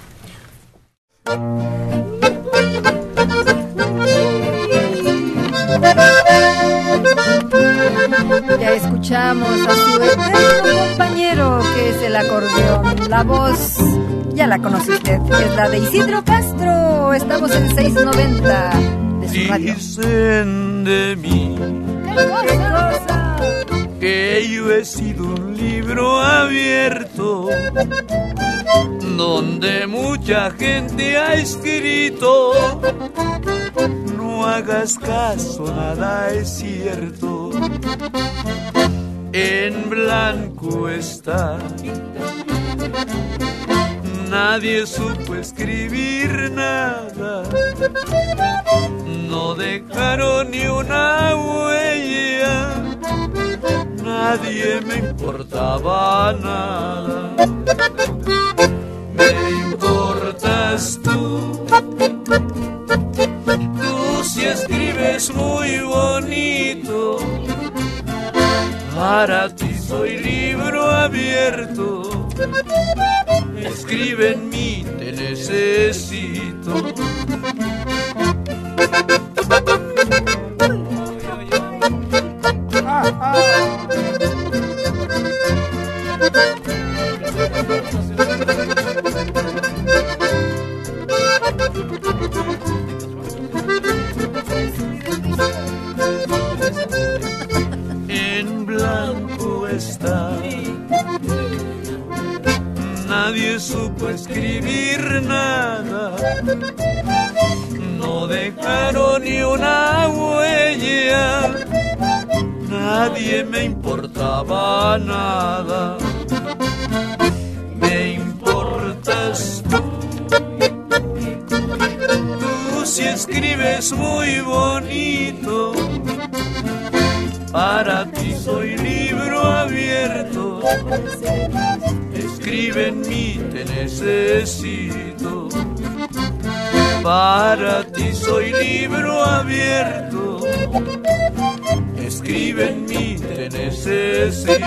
Ya escuchamos a su eterno compañero, que es el acordeón. La voz, ya la conoce usted, es la de Isidro Castro. Estamos en seiscientos noventa de su radio. Dicen de mí ¿Qué cosa? que yo he sido un libro abierto donde mucha gente ha escrito. No hagas caso, nada es cierto. En blanco está. Nadie supo escribir nada. No dejaron ni una huella. Nadie me importaba nada. Me importas tú. Tú si escribes muy bonito. Para ti soy libro abierto. Escribe en mí, te necesito. En blanco está. Nadie supo escribir nada. No dejaron ni una huella. Nadie me importaba nada. Me importas tú. Tú si escribes muy bonito. Para ti soy libro abierto. Escribe en mí, te necesito. Para ti soy libro abierto. Escribe en mí, te necesito.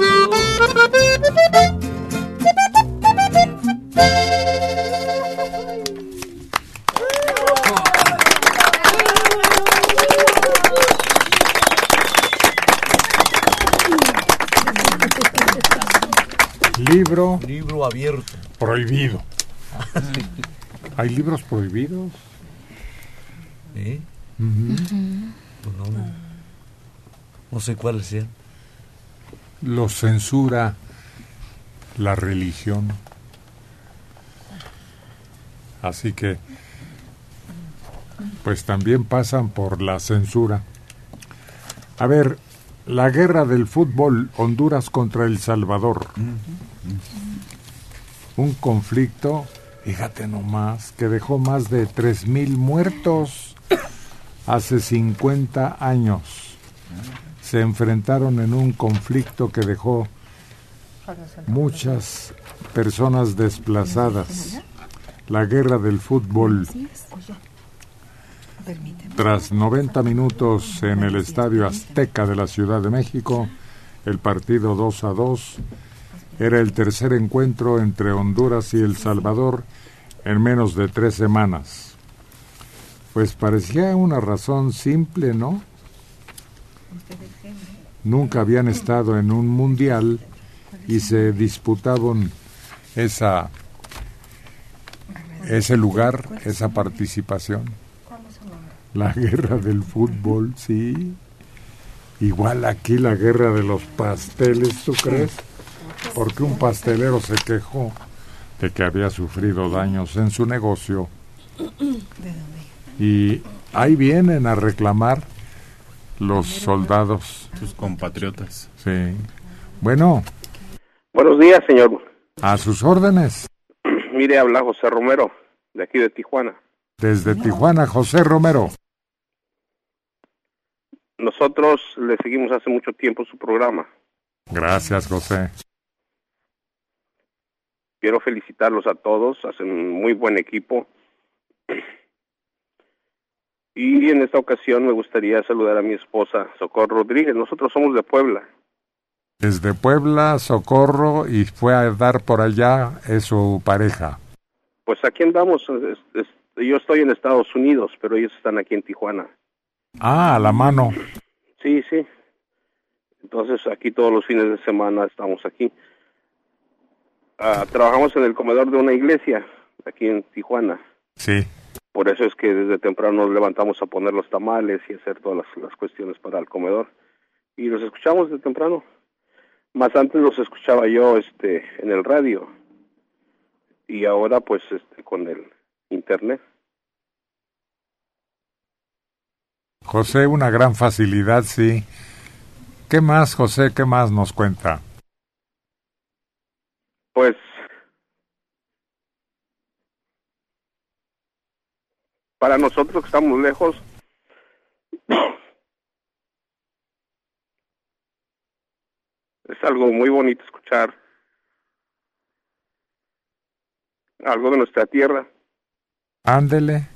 Libro, libro abierto. Prohibido. ¿Hay libros prohibidos? ¿Eh? Ujú. Pues no, no, no sé cuáles sean. Los censura la religión. Así que, pues también pasan por la censura. A ver, la guerra del fútbol, Honduras contra El Salvador. Un conflicto, fíjate nomás, que dejó más de tres mil muertos hace cincuenta años. Se enfrentaron en un conflicto que dejó muchas personas desplazadas. La guerra del fútbol. Tras noventa minutos en el Estadio Azteca de la Ciudad de México, el partido dos a dos era el tercer encuentro entre Honduras y El Salvador en menos de tres semanas. Pues parecía una razón simple, ¿no? Nunca habían estado en un mundial y se disputaban esa ese lugar, esa participación. La guerra del fútbol, sí. Igual aquí la guerra de los pasteles, ¿tú crees? Porque un pastelero se quejó de que había sufrido daños en su negocio. Y ahí vienen a reclamar los soldados. Sus compatriotas. Sí. Bueno. Buenos días, señor. A sus órdenes. Mire, habla José Romero, de aquí de Tijuana. Desde Tijuana, José Romero. Nosotros le seguimos hace mucho tiempo su programa. Gracias, José. Quiero felicitarlos a todos, hacen un muy buen equipo. Y en esta ocasión me gustaría saludar a mi esposa, Socorro Rodríguez. Nosotros somos de Puebla. Desde Puebla, Socorro, y fue a dar por allá, es su pareja. Pues aquí andamos, es, es, yo estoy en Estados Unidos, pero ellos están aquí en Tijuana. Ah, a la mano. Sí, sí. Entonces aquí todos los fines de semana estamos aquí. Uh, trabajamos en el comedor de una iglesia, aquí en Tijuana. Sí. Por eso es que desde temprano nos levantamos a poner los tamales y hacer todas las, las cuestiones para el comedor. Y los escuchamos desde temprano. Más antes los escuchaba yo este en el radio. Y ahora pues este con el internet. José, una gran facilidad, sí. ¿Qué más, José? ¿Qué más nos cuenta? Pues para nosotros que estamos lejos, es algo muy bonito escuchar algo de nuestra tierra. Ándele.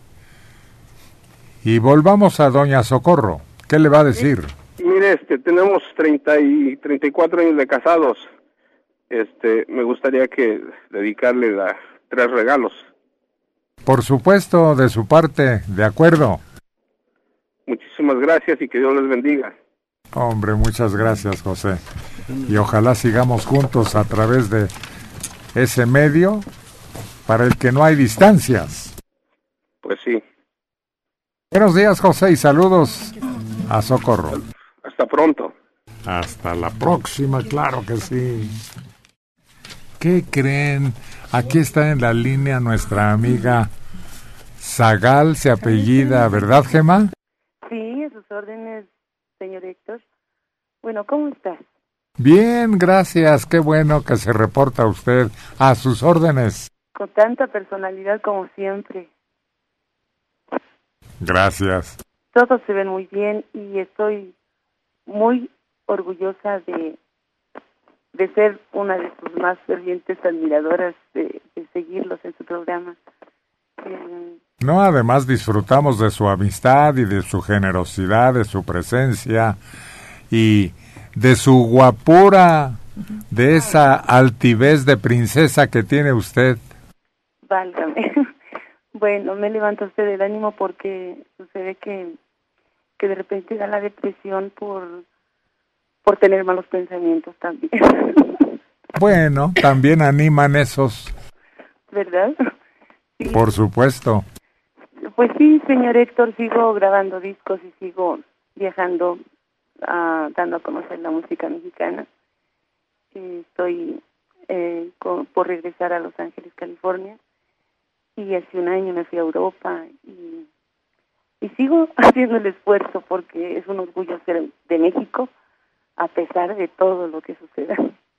Y volvamos a doña Socorro. ¿Qué le va a decir? Y, mire, este, tenemos treinta y treinta y cuatro años de casados. Este, me gustaría que dedicarle la, tres regalos. Por supuesto, de su parte, de acuerdo. Muchísimas gracias y que Dios les bendiga. Hombre, muchas gracias, José. Y ojalá sigamos juntos a través de ese medio para el que no hay distancias. Pues sí. Buenos días, José, y saludos a Socorro. Hasta pronto. Hasta la próxima, claro que sí. ¿Qué creen? Aquí está en la línea nuestra amiga Zagal, se apellida, ¿verdad, Gemma? Sí, a sus órdenes, señor Héctor. Bueno, ¿cómo estás? Bien, gracias. Qué bueno que se reporta usted. A sus órdenes. Con tanta personalidad como siempre. Gracias. Todos se ven muy bien y estoy muy orgullosa de, de ser una de sus más fervientes admiradoras, de, de seguirlos en su programa. Eh, No, además disfrutamos de su amistad y de su generosidad, de su presencia y de su guapura, de esa altivez de princesa que tiene usted. Válgame. Bueno, me levanta usted el ánimo porque sucede que, que de repente da la depresión por, por tener malos pensamientos también. Bueno, también animan esos. ¿Verdad? Sí. Por supuesto. Pues sí, señor Héctor, sigo grabando discos y sigo viajando, uh, dando a conocer la música mexicana. Y estoy eh, con, por regresar a Los Ángeles, California. Y hace un año me fui a Europa y, y sigo haciendo el esfuerzo porque es un orgullo ser de México a pesar de todo lo que suceda.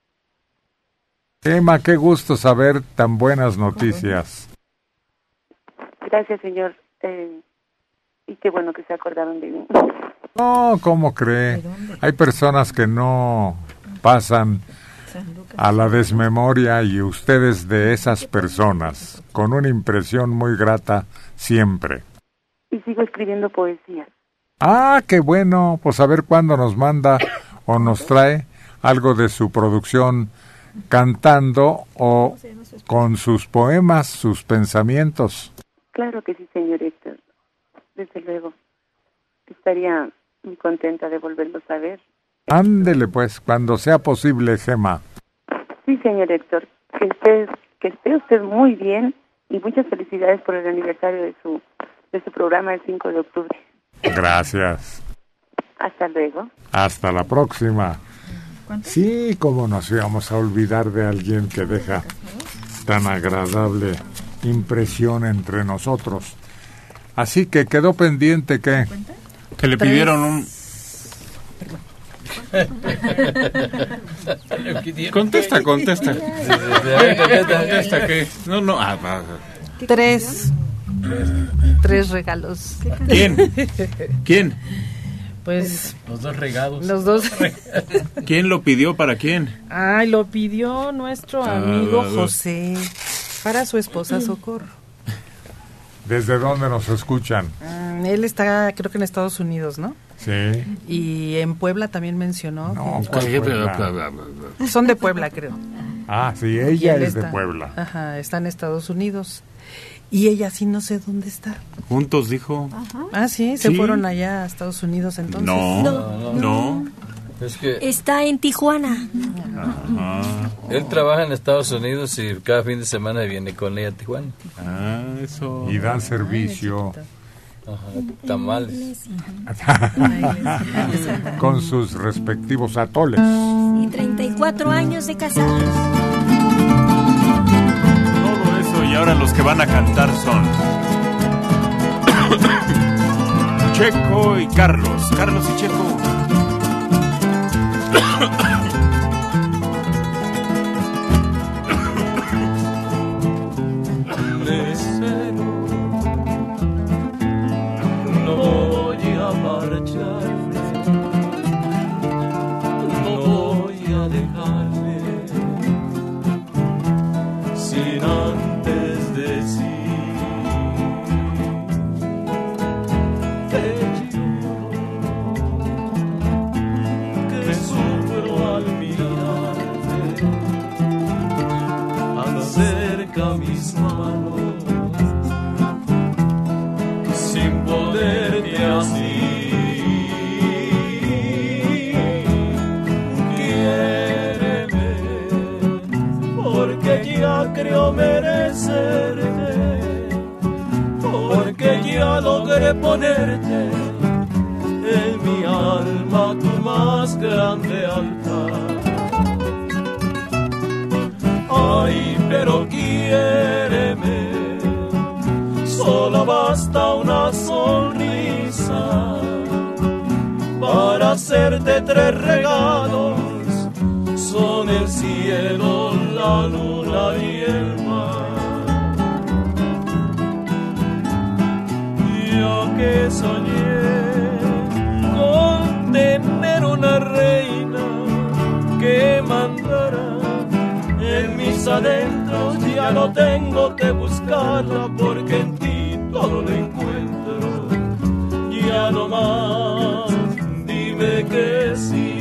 Emma, qué gusto saber tan buenas noticias. Gracias, señor. Eh, y qué bueno que se acordaron de mí. No, ¿cómo cree? Hay personas que no pasan a la desmemoria y usted es de esas personas, con una impresión muy grata siempre. y sigo escribiendo poesía. Ah, qué bueno. Pues a ver cuándo nos manda o nos trae algo de su producción cantando o con sus poemas, sus pensamientos. Claro que sí, señor Héctor. Desde luego. Estaría muy contenta de volverlos a ver. Ándele pues, cuando sea posible, Gema. Sí, señor Héctor. Que esté, que esté usted muy bien y muchas felicidades por el aniversario de su, de su programa el cinco de octubre. Gracias. Hasta luego. Hasta la próxima. Sí, cómo nos íbamos a olvidar de alguien que deja tan agradable impresión entre nosotros. Así que quedó pendiente que... Que le pidieron un... Contesta, contesta. Contesta que... No, no. Ah, ah, ah. Tres. Tres regalos. ¿Quién? ¿Quién? Pues... Los dos regados. Los dos. ¿Quién lo pidió para quién? Ay, lo pidió nuestro amigo José para su esposa Socorro. ¿Desde dónde nos escuchan? Mm, él está, creo que en Estados Unidos, ¿no? Sí. Y en Puebla también mencionó. No, que... Puebla? Son de Puebla, creo. Ah, sí, ella es está, de Puebla. Ajá, está en Estados Unidos. Y ella sí no sé dónde está. Juntos, dijo. Ajá. Ah, sí, se ¿Sí? fueron allá a Estados Unidos entonces. No, no. no. no. Es que está en Tijuana. Ajá. Él trabaja en Estados Unidos y cada fin de semana viene con ella a Tijuana. Ah, eso. Y dan servicio. Ajá, tamales. Con sus respectivos atoles. Y treinta y cuatro años de casados. Todo eso, y ahora los que van a cantar son Checo y Carlos. Carlos y Checo. Mesero, no voy a marcharme, no voy a dejarme sin antes decir que lloro, que sufro al mirarte, acerca mis manos sin poderte así. Quiéreme, porque ya creo merecerte, porque ya logré ponerte en mi alma tu más grande altar. Ay, pero quiéreme, solo basta una sonrisa para hacerte tres regalos. Son el cielo, la luna y el mar. Yo que soñé con tener una reina que mandara en mis adentros, ya no tengo que buscarla porque en ti todo lo encuentro. Ya no más, dime que sí.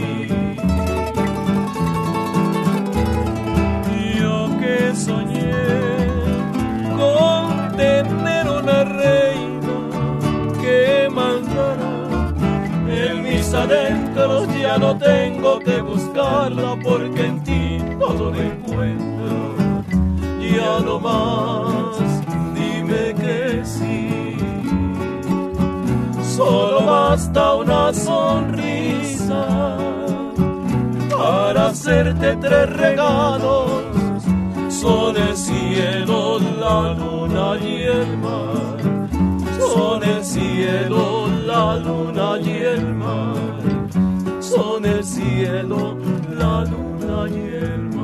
Yo que soñé con tener una reina que mandara en mis adentros, ya no tengo que buscarla porque en ti todo lo encuentro. Ya no más, dime que sí. Solo basta una sonrisa para hacerte tres regalos. Son el cielo, la luna y el mar. Son el cielo, la luna y el mar. Son el cielo, la luna y el mar.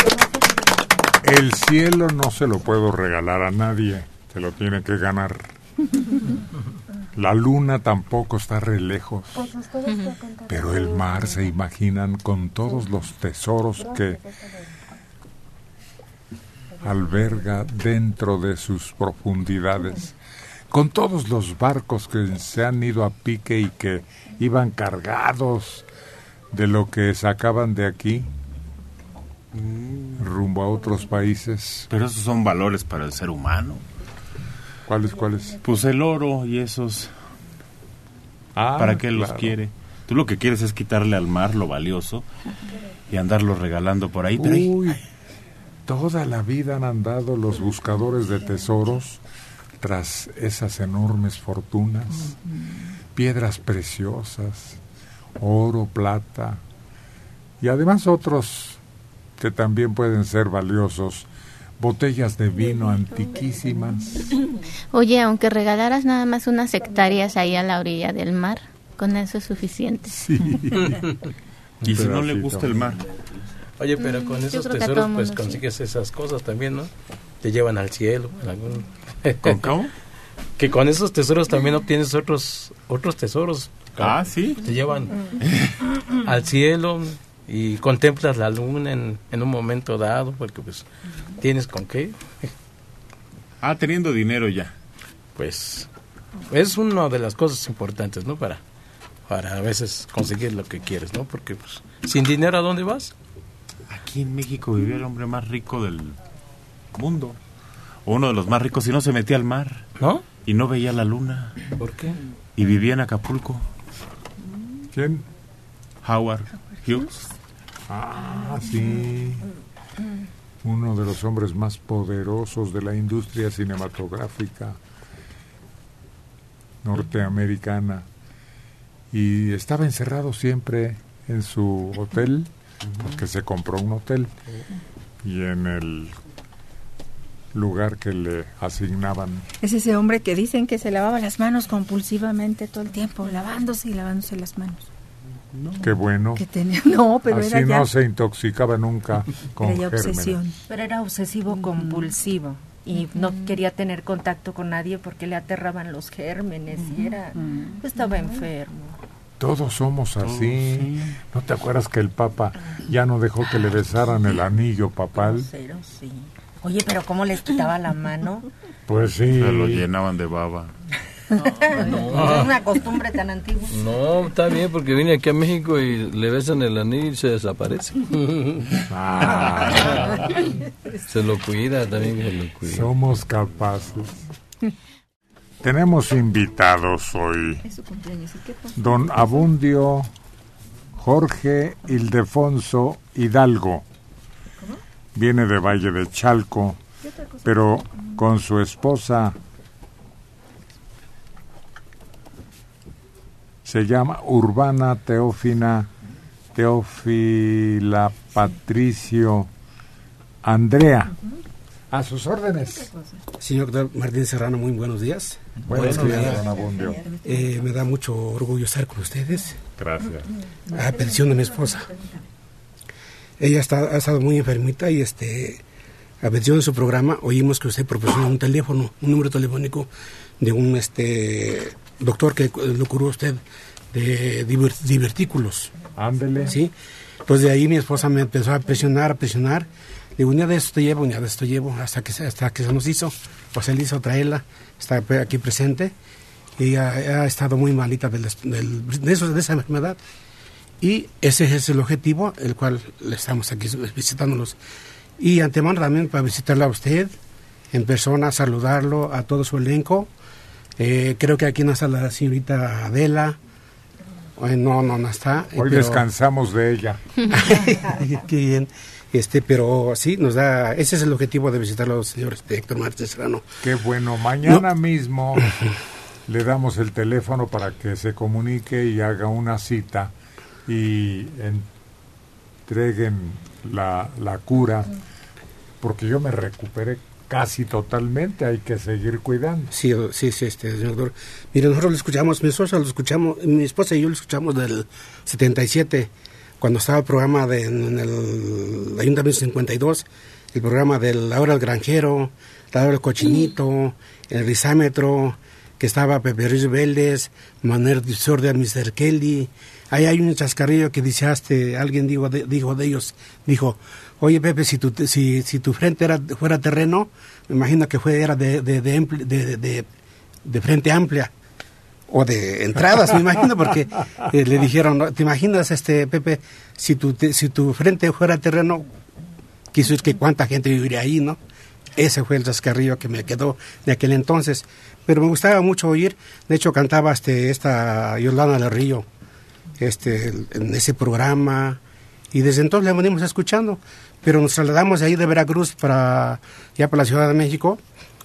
El cielo no se lo puedo regalar a nadie, se lo tiene que ganar. La luna tampoco está re lejos, pero el mar se imaginan con todos los tesoros que alberga dentro de sus profundidades, con todos los barcos que se han ido a pique y que iban cargados de lo que sacaban de aquí rumbo a otros países. Pero esos son valores para el ser humano. ¿Cuáles, cuáles? Pues el oro y esos. Ah, ¿para qué claro. los quiere? Tú lo que quieres es quitarle al mar lo valioso y andarlo regalando por ahí. Pero Uy, toda la vida han andado los buscadores de tesoros tras esas enormes fortunas, piedras preciosas, oro, plata, y además otros que también pueden ser valiosos, botellas de vino antiquísimas. Oye, aunque regalaras nada más unas hectáreas ahí a la orilla del mar, con eso es suficiente. Sí. Y si no le gusta el mar. Oye, pero con Yo esos creo que a tesoros todo pues mundo, consigues sí. esas cosas también, ¿no? Te llevan al cielo. Algún... ¿Con cómo? Que con esos tesoros también obtienes otros otros tesoros. Ah, sí. Te llevan al cielo y contemplas la luna en, en un momento dado, porque pues tienes con qué. Ah, teniendo dinero ya. Pues es una de las cosas importantes, ¿no? Para, para a veces conseguir lo que quieres, ¿no? Porque pues sin dinero, ¿a dónde vas? Aquí en México vivía el hombre más rico del mundo. Uno de los más ricos, y no se metía al mar. ¿No? Y no veía la luna. ¿Por qué? Y vivía en Acapulco. ¿Quién? Howard Hughes. Ah, sí. Uno de los hombres más poderosos de la industria cinematográfica norteamericana. Y estaba encerrado siempre en su hotel, porque se compró un hotel. Y en el lugar que le asignaban. Es ese hombre que dicen que se lavaba las manos compulsivamente todo el tiempo, lavándose y lavándose las manos. No. Qué bueno. Que tenía, no, pero así era ya, no se intoxicaba nunca con era ya obsesión. Pero era obsesivo compulsivo y no quería tener contacto con nadie porque le aterraban los gérmenes y era estaba enfermo. Todos somos así. Oh, sí. ¿No te acuerdas que el Papa ya no dejó que le besaran el anillo papal? Cero, sí. Oye, pero ¿cómo les quitaba la mano? Pues sí. Se lo llenaban de baba. No, no, es una costumbre tan antigua. No, está bien, porque vine aquí a México y le besan el anillo y se desaparece. Ah. Se lo cuida, también se lo cuida. Somos capaces. Tenemos invitados hoy. Es su cumpleaños. ¿Y qué pasó? Don Abundio Jorge Ildefonso Hidalgo. ¿Cómo? Viene de Valle de Chalco, pero con su esposa se llama Urbana Teófina Teófila Patricio Andrea. A sus órdenes. Señor doctor Martín Serrano, muy buenos días. Buenos días, don Abundio. Eh, me da mucho orgullo estar con ustedes. Gracias. A petición de mi esposa. Ella está, ha estado muy enfermita y este, a petición de su programa oímos que usted proporcionó un teléfono, un número telefónico de un este doctor que lo curó usted de divertículos. Ándele. Sí. Pues de ahí mi esposa me empezó a presionar, a presionar. Digo, un día de esto te llevo, un día de esto llevo, hasta que, hasta que se nos hizo, pues él hizo traerla, está aquí presente, y ha, ha estado muy malita del, del, de, eso, de esa enfermedad. Y ese es el objetivo, el cual le estamos aquí visitándolos. Y antemano también para visitarla a usted, en persona, saludarlo, a todo su elenco. Eh, creo que aquí no está la señorita Adela. No, no, no está. Hoy pero... descansamos de ella. Qué bien. Este, pero sí, nos da, ese es el objetivo de visitarlo, señor este, Héctor Martín Serrano. Qué bueno, mañana no. mismo le damos el teléfono para que se comunique y haga una cita y entreguen la, la cura, porque yo me recuperé casi totalmente, hay que seguir cuidando. Sí, sí, sí, este, señor doctor. Mire, nosotros lo escuchamos, mi esposa lo escuchamos, mi esposa y yo lo escuchamos del setenta y siete, cuando estaba el programa de, en el Ayuntamiento cincuenta y dos, el programa de La Hora del Granjero, La Hora del Cochinito, el Rizámetro, que estaba Pepe Ruiz Vélez, Manuel Sordia, mister Kelly. Ahí hay un chascarrillo que dice, este, alguien dijo de, dijo de ellos, dijo, oye Pepe, si tu, si, si tu frente era, fuera terreno, me imagino que fue, era de, de, de, de, de, de frente amplia, o de entradas, me imagino, porque eh, le dijeron, ¿te imaginas, este Pepe, si tu, te, si tu frente fuera terreno, quiso decir que cuánta gente viviría ahí, ¿no? Ese fue el chascarrillo que me quedó de aquel entonces. Pero me gustaba mucho oír, de hecho cantaba este, esta Yolanda del Río, este, en ese programa, y desde entonces la venimos escuchando, pero nos trasladamos de ahí de Veracruz para, ya para la Ciudad de México,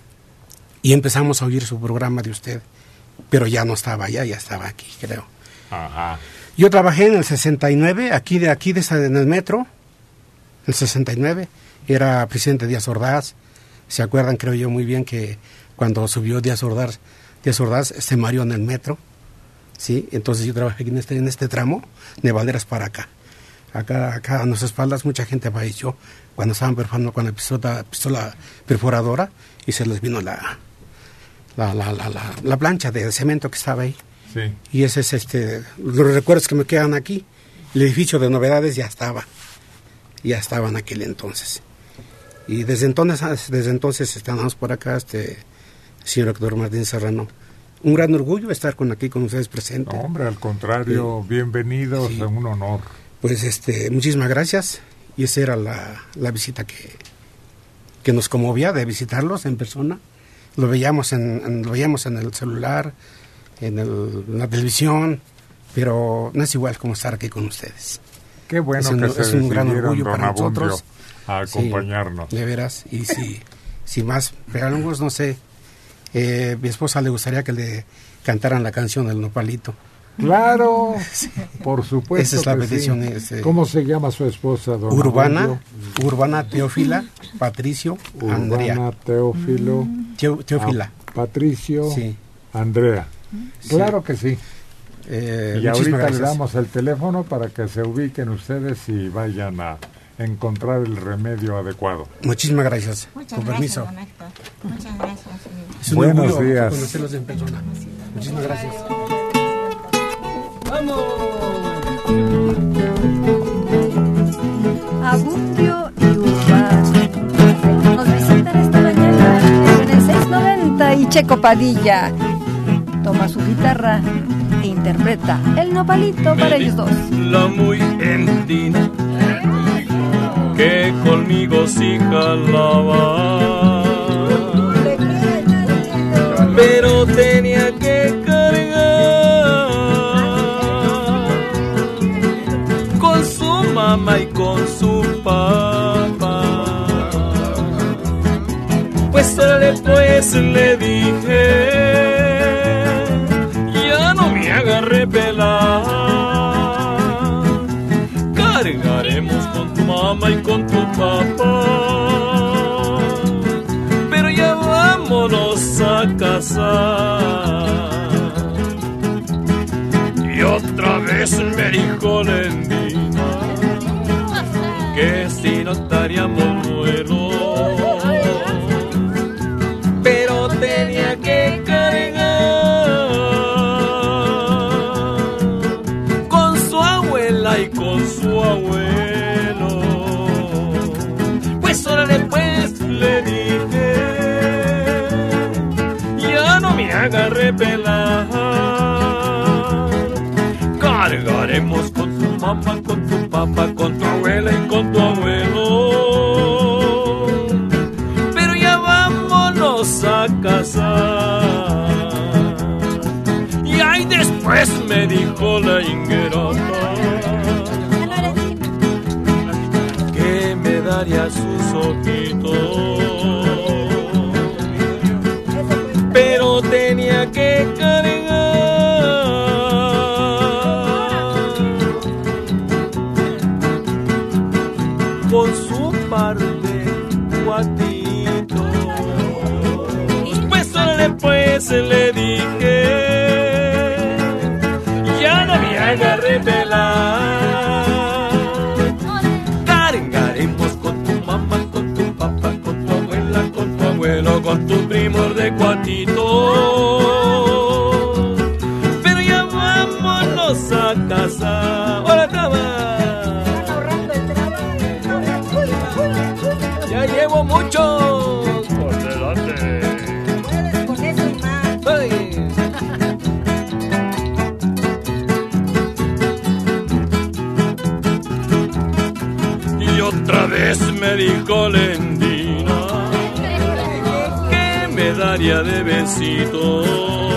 y empezamos a oír su programa de usted, pero ya no estaba allá, ya estaba aquí, creo. Ajá. Yo trabajé en el sesenta y nueve, aquí de aquí de, en el metro, en el sesenta y nueve, era presidente Díaz Ordaz. Se acuerdan, creo yo, muy bien que cuando subió Díaz Ordaz, Díaz Ordaz se mareó en el metro, ¿sí? Entonces yo trabajé en este, en este tramo, de Valderas para acá. Acá, acá a nuestras espaldas mucha gente falleció cuando estaban perforando con la pistola, pistola perforadora y se les vino la, la, la, la, la, la plancha de cemento que estaba ahí. Sí. Y ese es este, los recuerdos que me quedan aquí. El edificio de novedades ya estaba, ya estaba en aquel entonces. Y desde entonces, desde entonces estamos por acá, este señor Héctor Martín Serrano. Un gran orgullo estar con aquí con ustedes presentes. No, hombre, al contrario, sí. Bienvenidos, sí. Un honor. Pues este, muchísimas gracias. Y esa era la, la visita que, que nos conmovía, de visitarlos en persona. Lo veíamos en, en, lo veíamos en el celular, en, el, en la televisión, pero no es igual como estar aquí con ustedes. Qué bueno es un, que se es un gran orgullo para Abundio nosotros. A acompañarnos. Sí, de veras. Y si, si más regalamos, no sé, eh, mi esposa le gustaría que le cantaran la canción del Nopalito. Claro, sí. Por supuesto. Esa es la que petición. Sí. Este, ¿Cómo se llama su esposa, don Urbana, Abundio? Urbana Teófila, Patricio, Urbana Andrea. Urbana Teófilo. Teo, Teófila. A Patricio, sí. Andrea. Sí. Claro que sí. Eh, y ahorita gracias. le damos el teléfono para que se ubiquen ustedes y vayan a encontrar el remedio adecuado. Muchísimas gracias. Muchas Con gracias, permiso. don Héctor. Muchas gracias. Es un Buenos orgullo días. conocerlos en persona. Muchísimas gracias. ¡Vamos! Abundio y Urbano nos visitan esta mañana en el seiscientos noventa y Checo Padilla toma su guitarra e interpreta el Nopalito para ellos dos. La muy endina que conmigo sí jalaba, pero tenía que cargar con su mamá y con su papá. Pues órale, pues le dije, ya no me agarré pelar, cargaremos con tu mamá y con tu papá, pero ya vámonos a casar. Y otra vez me dijo la endina que si no estaríamos buenos, pero tenía que cargar con su abuela y con su abuelo. Pues ahora después le dije, ya no me agarré pelar, cargaremos con tu mamá, con tu papá, con tu abuela y con tu abuelo, pero ya vámonos a casar. Y ahí después me dijo la ingrata que me daría sus ojitos, pero tenía que cargar con su par de cuatitos. Pues después le dije, ya no me agarré pelar, cargaremos con tu mamá, con tu papá, con tu abuela, con tu abuelo, con tu primo de cuatitos, tengo muchos por delante. Puedes con eso y más. Hey. Y otra vez me dijo Lendina que me daría de besitos,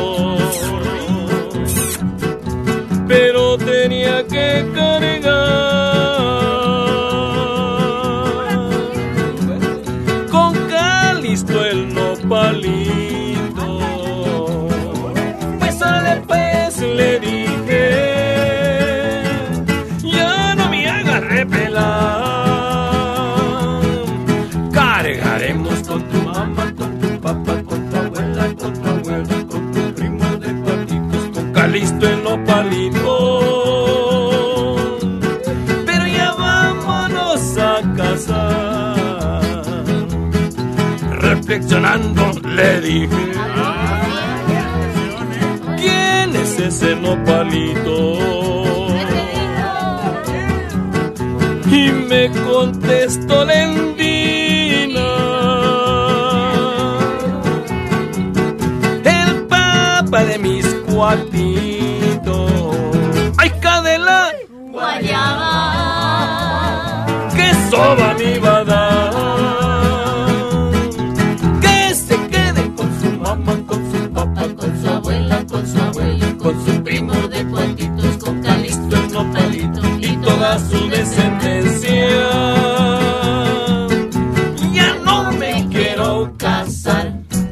pero tenía que cargar con Calisto el nopalito. Pues sale pues, le dije, ya no me hagas repelar. Cargaremos con tu mamá, con tu papá, con tu abuela, con tu abuelo, con tu primo de patitos, con Calisto el nopalito. Pero ya vámonos a casa. Reflexionando le dije, ¿quién es ese nopalito? Y me contestó Lendina, el papa de mis cuatitos. ¡Ay, cadela! Guayaba, ¡Qué soba me iba a dar! Que se quede con su mamá, con su papá, con su abuela, con su abuelo, con su primo de cuatitos, con Calisto el nopalito y toda su descendencia. Ya no me quiero casar.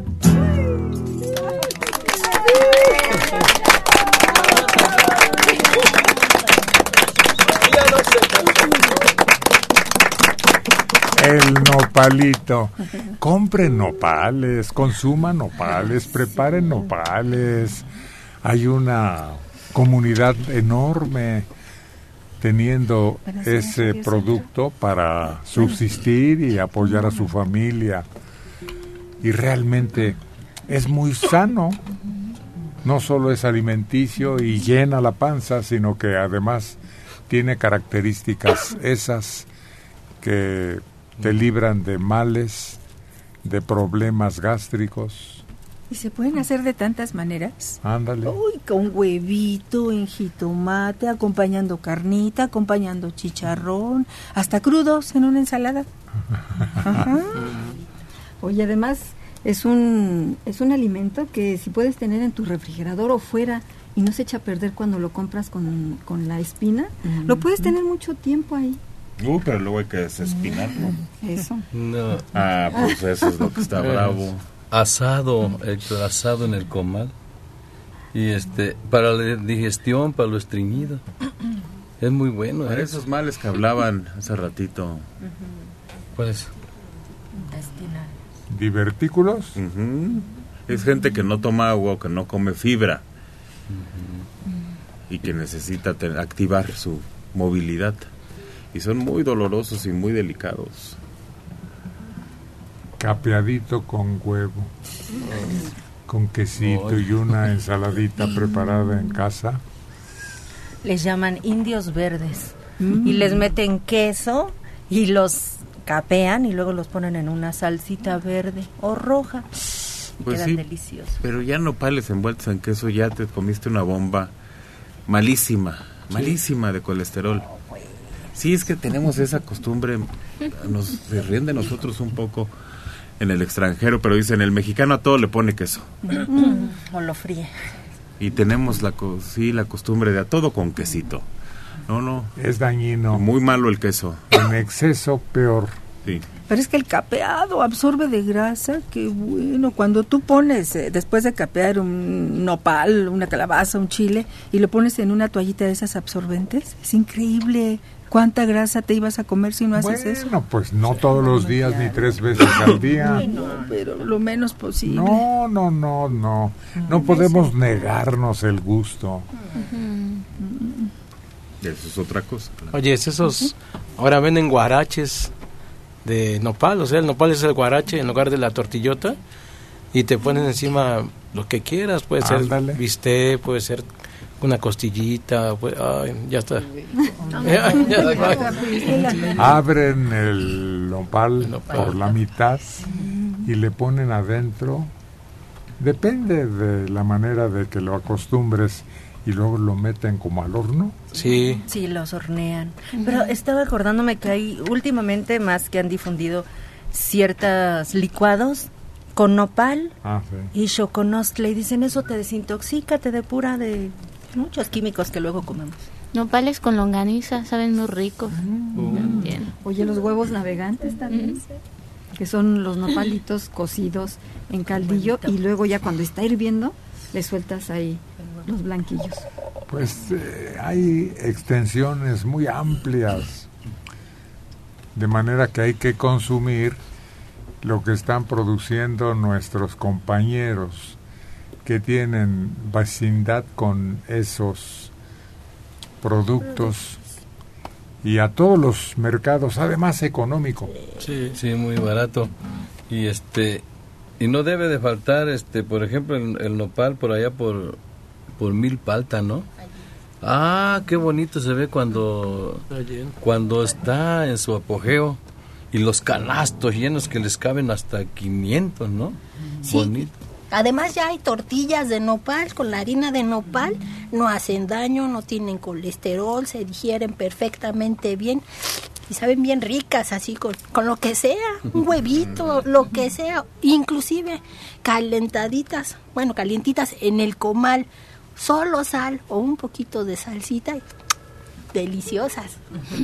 El nopalito. Compren nopales, consuman nopales, preparen nopales. Hay una comunidad enorme teniendo ese producto para subsistir y apoyar a su familia. Y realmente es muy sano. No solo es alimenticio y llena la panza, sino que además tiene características esas que te libran de males, de problemas gástricos. ¿Y se pueden hacer de tantas maneras? Ándale. Uy, con huevito, en jitomate, acompañando carnita, acompañando chicharrón, hasta crudos en una ensalada. Ajá. Oye, además es un es un alimento que si puedes tener en tu refrigerador o fuera y no se echa a perder cuando lo compras con, con la espina, mm. lo puedes tener mucho tiempo ahí. Uh, pero luego hay que desespinarlo. Eso. No. Ah, pues eso es lo que está bravo. Asado, Héctor, asado en el comal. Y este, para la digestión, para lo estreñido. Es muy bueno. Para ¿eh? esos males que hablaban hace ratito. Pues. ¿Divertículos? Uh-huh. Es gente que no toma agua o que no come fibra. Uh-huh. Y que necesita te- activar su movilidad. Y son muy dolorosos y muy delicados. Capeadito con huevo, con quesito y una ensaladita preparada en casa. Les llaman indios verdes Mm. y les meten queso y los capean y luego los ponen en una salsita verde o roja y Pues quedan sí, deliciosos. pero ya nopales envueltos en queso, ya te comiste una bomba malísima, malísima de colesterol. Sí, es que tenemos esa costumbre, nos se ríen de nosotros un poco en el extranjero, pero dicen, el mexicano a todo le pone queso. Mm, o lo fríe. Y tenemos la co- sí, la costumbre de a todo con quesito. No, no. Es dañino. Muy malo el queso. En exceso, peor. Sí. Pero es que el capeado absorbe de grasa, qué bueno. Cuando tú pones, eh, después de capear un nopal, una calabaza, un chile, y lo pones en una toallita de esas absorbentes, es increíble. ¿Cuánta grasa te ibas a comer si no haces eso? Bueno, pues no todos los días ni tres veces al día. No, pero lo menos posible. No, no, no, no. No podemos negarnos el gusto. Eso es otra cosa. Claro. Oye, es esos, ahora venden guaraches de nopal, o sea, el nopal es el guarache en lugar de la tortillota y te ponen encima lo que quieras, puede Ándale. ser bistec, puede ser una costillita, pues, ay, ya está. Abren el nopal, nopal por la mitad y le ponen adentro, depende de la manera de que lo acostumbres, y luego lo meten como al horno. Sí. Sí, los hornean. Pero estaba acordándome que hay últimamente más que han difundido ciertos licuados con nopal ah, sí. y choconostle, y dicen eso te desintoxica, te depura de muchos químicos que luego comemos. Nopales con longaniza, saben muy ricos. Mm. Bien. Oye, los huevos navegantes también, mm. que son los nopalitos cocidos en caldillo y luego ya cuando está hirviendo le sueltas ahí los blanquillos. Pues eh, hay extensiones muy amplias, de manera que hay que consumir lo que están produciendo nuestros compañeros que tienen vecindad con esos productos, y a todos los mercados, además económico. Sí, sí, muy barato. Y este y no debe de faltar, este, por ejemplo, el, el nopal por allá por por Milpalta, ¿no? Ah, qué bonito se ve cuando cuando está en su apogeo, y los canastos llenos que les caben hasta quinientos, ¿no? Sí. Bonito. Además ya hay tortillas de nopal con la harina de nopal, no hacen daño, no tienen colesterol, se digieren perfectamente bien y saben bien ricas, así con, con lo que sea, un huevito, lo que sea, inclusive calentaditas, bueno, calientitas en el comal, solo sal o un poquito de salsita, deliciosas.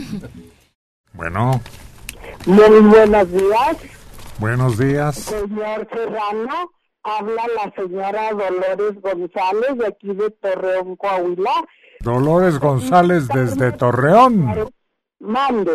Bueno. Muy buenos días. Buenos días. Señor Serrano, habla la señora Dolores González de aquí de Torreón, Coahuila. Dolores González desde Torreón. Mande.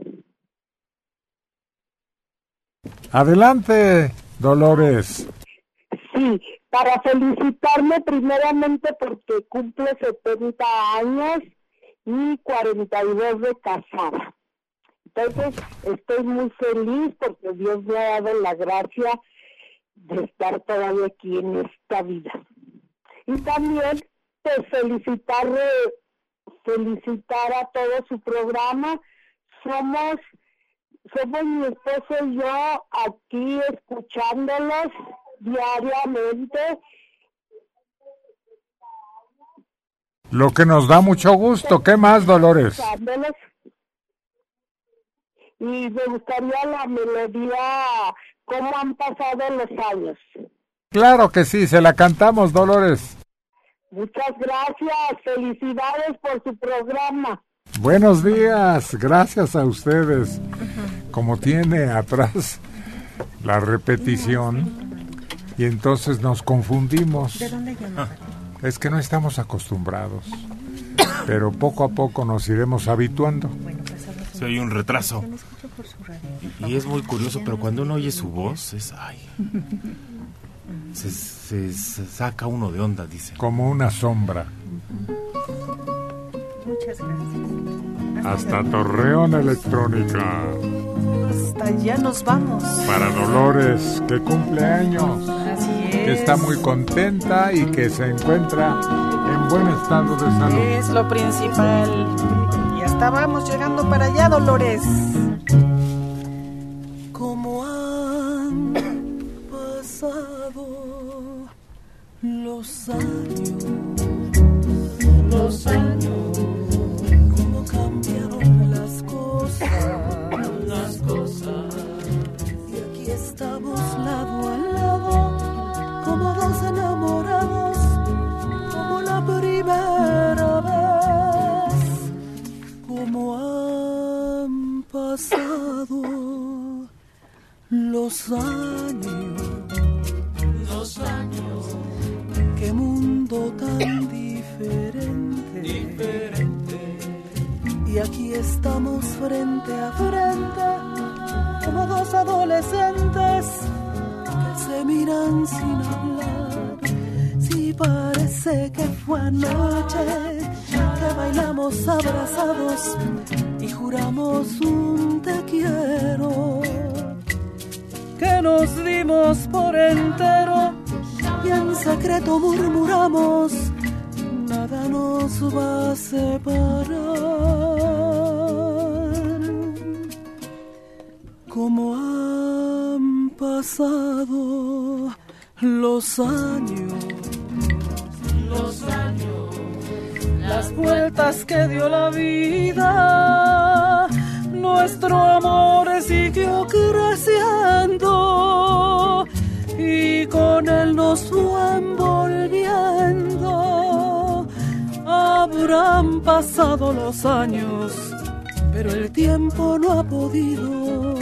Adelante, Dolores. Sí, para felicitarme primeramente porque cumple setenta años y cuarenta y dos de casada. Entonces, estoy muy feliz porque Dios me ha dado la gracia de estar todavía aquí en esta vida. Y también, pues, felicitar, felicitar a todo su programa. Somos, somos mi esposo y yo aquí escuchándolos diariamente. Lo que nos da mucho gusto. ¿Qué más, Dolores? Y me gustaría la melodía, cómo han pasado los años. Claro que sí, se la cantamos, Dolores. Muchas gracias, felicidades por su programa. Buenos días, gracias a ustedes. Como tiene atrás la repetición, y entonces nos confundimos. ¿De dónde llaman? Es que no estamos acostumbrados, pero poco a poco nos iremos habituando. Sí, hay un retraso. Y, y es muy curioso, pero cuando uno oye su voz, es ay. Se, se, se saca uno de onda, dice. Como una sombra. Muchas gracias. Hasta Torreón Electrónica. Hasta allá nos vamos. Para Dolores, que cumple años. Así es. Que está muy contenta y que se encuentra en buen estado de salud. Es lo principal. Ya estábamos llegando para allá, Dolores. Como han pasado los años, los años, cómo cambiaron las cosas, las cosas. Y aquí estamos lado a lado, como dos enamorados, como la primera vez. Como han pasado los años, los años, qué mundo tan diferente, diferente. Y aquí estamos frente a frente, como dos adolescentes que se miran sin hablar. Sí, parece que fue anoche que bailamos abrazados y juramos un te quiero, que nos dimos por entero y en secreto murmuramos nada nada nos va a separar. Como han pasado los años, los años, las vueltas que dio la vida, nuestro amor siguió creciendo y con él nos fue envolviendo. Habrán pasado los años, pero el tiempo no ha podido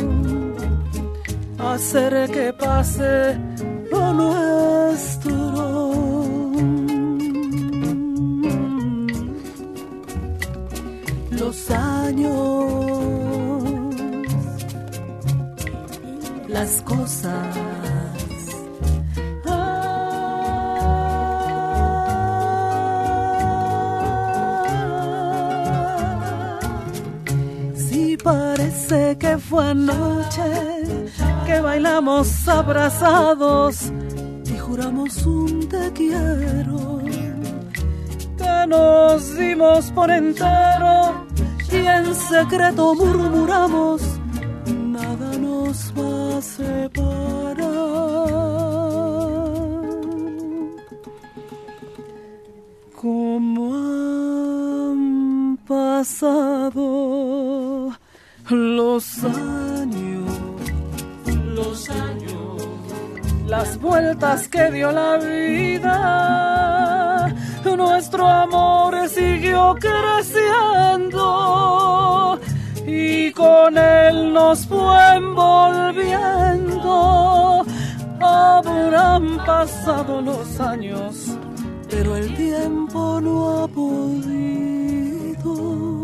hacer que pase lo nuestro. Los años, las cosas, si parece que fue anoche que bailamos abrazados y juramos un te quiero, que nos dimos por entero y en secreto murmuramos, nada nos va a separar. Como han pasado los años, los años, las vueltas que dio la vida, nuestro amor siguió creciendo y con él nos fue envolviendo. Habrán pasado los años, pero el tiempo no ha podido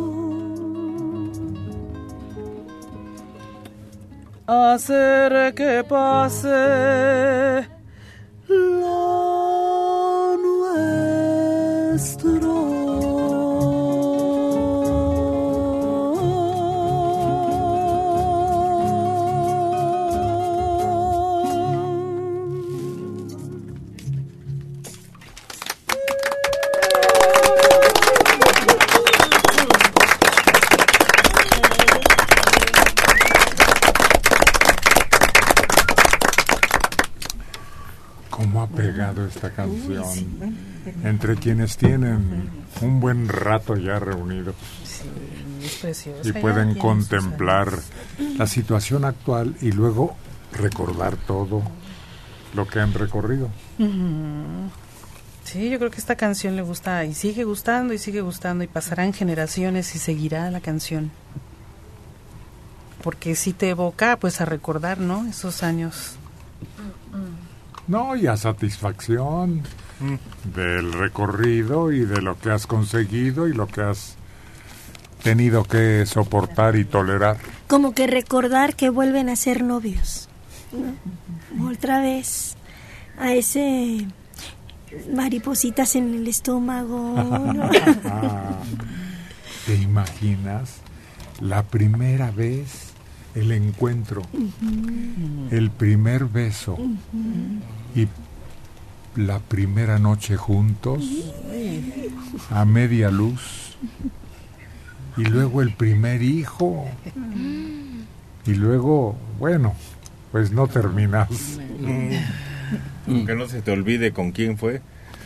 hacer que pase lo nuestro. ¿Cómo ha pegado esta canción entre quienes tienen un buen rato ya reunidos? Sí, es preciosa. Y pueden contemplar la situación actual y luego recordar todo lo que han recorrido. Uh-huh. Sí, yo creo que esta canción le gusta y sigue gustando y sigue gustando y pasarán generaciones y seguirá la canción. Porque sí te evoca pues a recordar, ¿no? Esos años. No, y a satisfacción mm. del recorrido y de lo que has conseguido y lo que has tenido que soportar y tolerar. Como que recordar que vuelven a ser novios, ¿no? Otra vez a ese maripositas en el estómago, ¿no? ¿Te imaginas la primera vez? El encuentro, uh-huh. el primer beso uh-huh. y la primera noche juntos uh-huh. a media luz y luego el primer hijo uh-huh. y luego, bueno, pues no terminas. Uh-huh. Que no se te olvide con quién fue.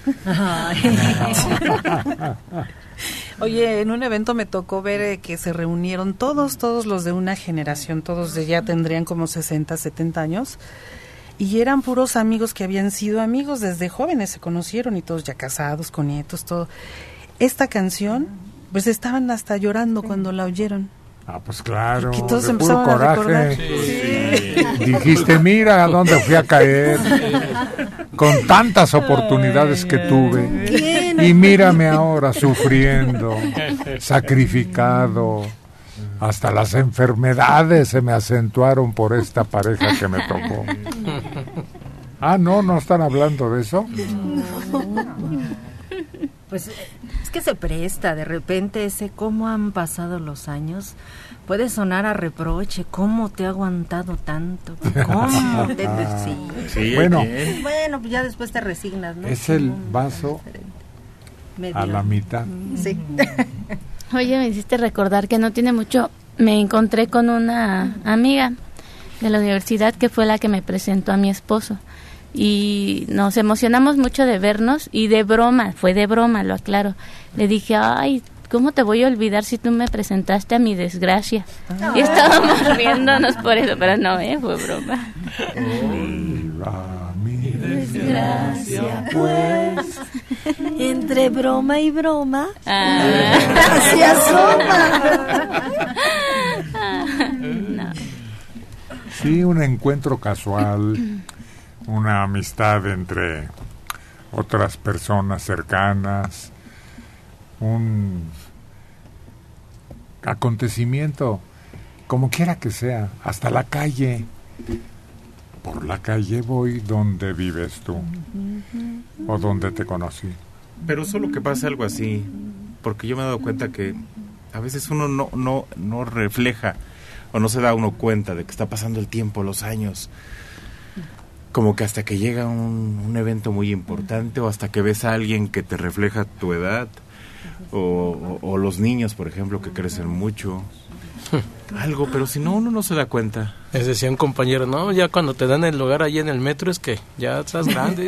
Oye, en un evento me tocó ver eh, que se reunieron todos, todos los de una generación, todos de ya tendrían como sesenta, setenta años, y eran puros amigos que habían sido amigos desde jóvenes, se conocieron y todos ya casados, con nietos, todo. Esta canción, pues estaban hasta llorando cuando la oyeron. Ah, pues claro, que todos de puro coraje. Sí, sí. Dijiste, mira a dónde fui a caer, con tantas oportunidades que tuve, y mírame ahora sufriendo, sacrificado, hasta las enfermedades se me acentuaron por esta pareja que me tocó. Ah, no, ¿no están hablando de eso? Pues es que se presta, de repente ese cómo han pasado los años puede sonar a reproche, cómo te ha aguantado tanto, cómo te... Sí. Sí, bueno, bueno, pues ya después te resignas, ¿no? es el vaso Medio. A la mitad. Sí. Oye, me hiciste recordar que no tiene mucho, me encontré con una amiga de la universidad que fue la que me presentó a mi esposo y nos emocionamos mucho de vernos y de broma, fue de broma, lo aclaro. Le dije, ay, ¿cómo te voy a olvidar si tú me presentaste a mi desgracia? Ah. Y estábamos riéndonos por eso, pero no, ¿eh? Fue broma. Viva mi desgracia, pues. Entre broma y broma, Ah. se asoma. No. Sí, un encuentro casual, una amistad entre otras personas cercanas, un acontecimiento, como quiera que sea, hasta la calle. Por la calle voy donde vives tú, o donde te conocí. Pero solo que pasa algo así, porque yo me he dado cuenta que a veces uno no, no, no refleja o no se da uno cuenta de que está pasando el tiempo, los años, como que hasta que llega un, un evento muy importante o hasta que ves a alguien que te refleja tu edad o, o, o los niños, por ejemplo, que crecen mucho, algo, pero si no, uno no se da cuenta. Les decía un compañero, no, ya cuando te dan el lugar ahí en el metro es que ya estás grande.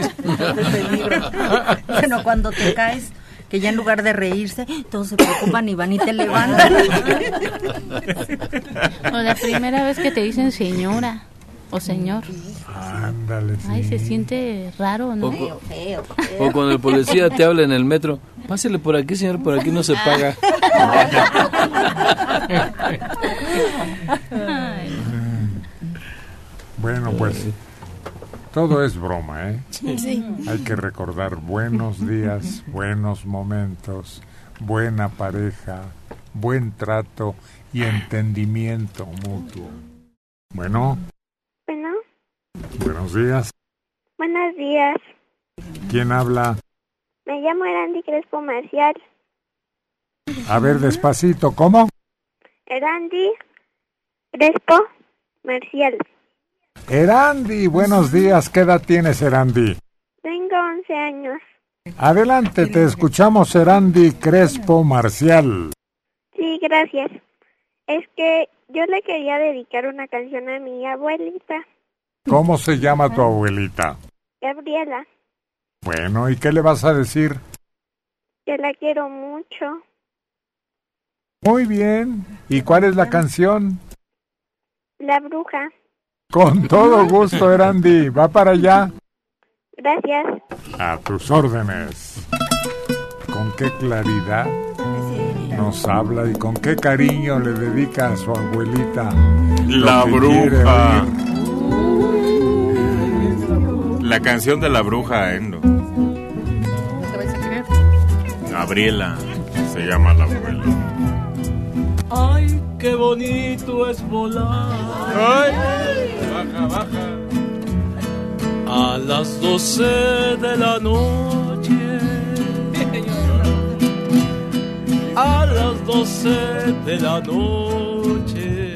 Bueno, cuando te caes, que ya en lugar de reírse, todos se preocupan y van y te levantan. O la primera vez que te dicen señora o señor. Ándale, sí. Ay, se siente raro, ¿no? O, feo, feo, feo. O cuando el policía te habla en el metro, pásele por aquí, señor, por aquí no se paga. Bueno, pues todo es broma, ¿eh? Sí. Hay que recordar buenos días, buenos momentos, buena pareja, buen trato y entendimiento mutuo. Bueno, Bueno, buenos días. buenos días. ¿Quién habla? Me llamo Erandi Crespo Marcial. A ver, despacito, ¿cómo? Erandi Crespo Marcial. Erandi, buenos días. ¿Qué edad tienes, Erandi? Tengo once años. Adelante, te escuchamos, Erandi Crespo Marcial. Sí, gracias. Es que yo le quería dedicar una canción a mi abuelita, ¿Cómo se llama tu abuelita? Gabriela, Bueno, ¿y qué le vas a decir? que la quiero mucho. Muy bien. ¿Y cuál es la canción? La bruja. Con todo gusto, Erandi. Va para allá. Gracias. A tus órdenes. Con qué claridad nos habla y con qué cariño le dedica a su abuelita lo La que bruja. quiere La canción de la bruja, Endo. Gabriela se llama la abuela. Ay, qué bonito es volar. Ay, baja, baja. A las doce de la noche. A las doce de la noche.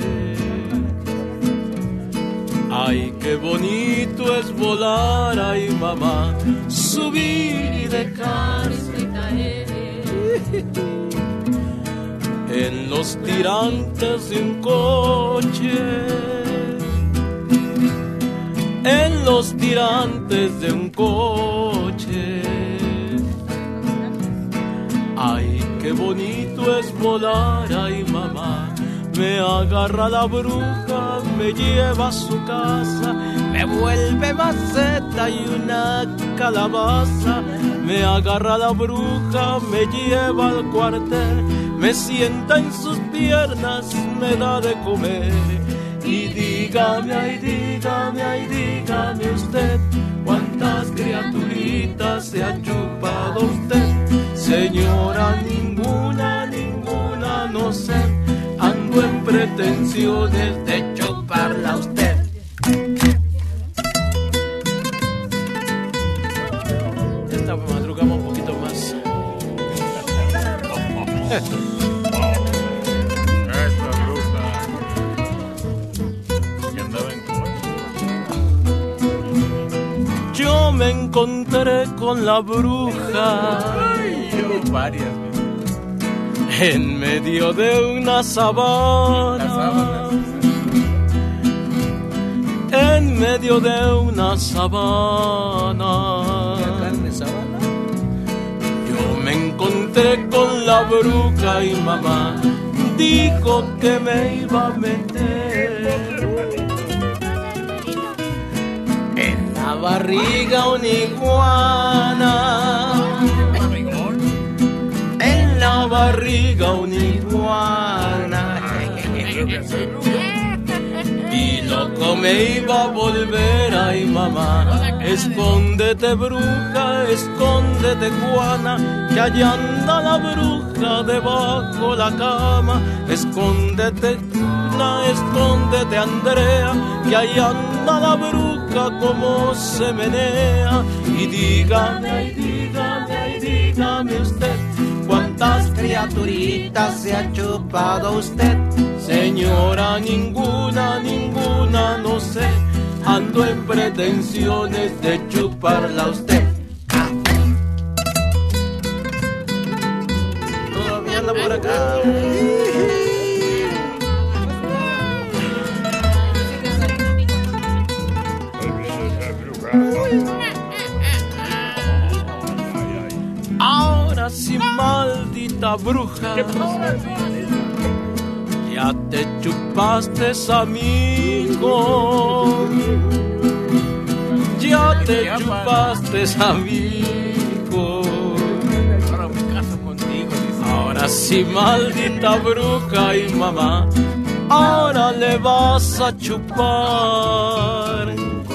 Ay, qué bonito es volar, ay mamá, subir y dejarse caer en los tirantes de un coche, en los tirantes de un coche. Ay, qué bonito es volar, ay mamá, me agarra la bruja, me lleva a su casa, me vuelve maceta y una calabaza. Me agarra la bruja, me lleva al cuartel, me sienta en sus piernas, me da de comer. Y dígame, ay, dígame, ay, dígame usted, ¿cuántas criaturitas se ha chupado usted? Señora, ninguna, ninguna, no sé, ando en pretensiones de chuparla a usted. Esta madrugamos un poquito más. Esta bruja. Y andaba en Yo me encontré con la bruja varias. En medio de una sabana, en medio de una sabana, yo me encontré con la bruja y mamá dijo que me iba a meter en la barriga una iguana, en la barriga una iguana, y loco me iba a volver. Ay mamá, escóndete bruja, escóndete Juana, que allá anda la bruja debajo la cama. Escóndete Juana, escóndete Andrea, que allá anda la bruja como se menea. Y dígame, ay dígame, ay dígame usted, ¿cuántas criaturitas se ha chupado usted? Señora, ninguna, ninguna, no sé. Ando en pretensiones de chuparla a usted. Todavía anda por acá. Ahora sí, maldita bruja, ya te chupaste a mi hijo, ya te chupaste a mi hijo. Ahora sí, maldita bruja y mamá, ahora le vas a chupar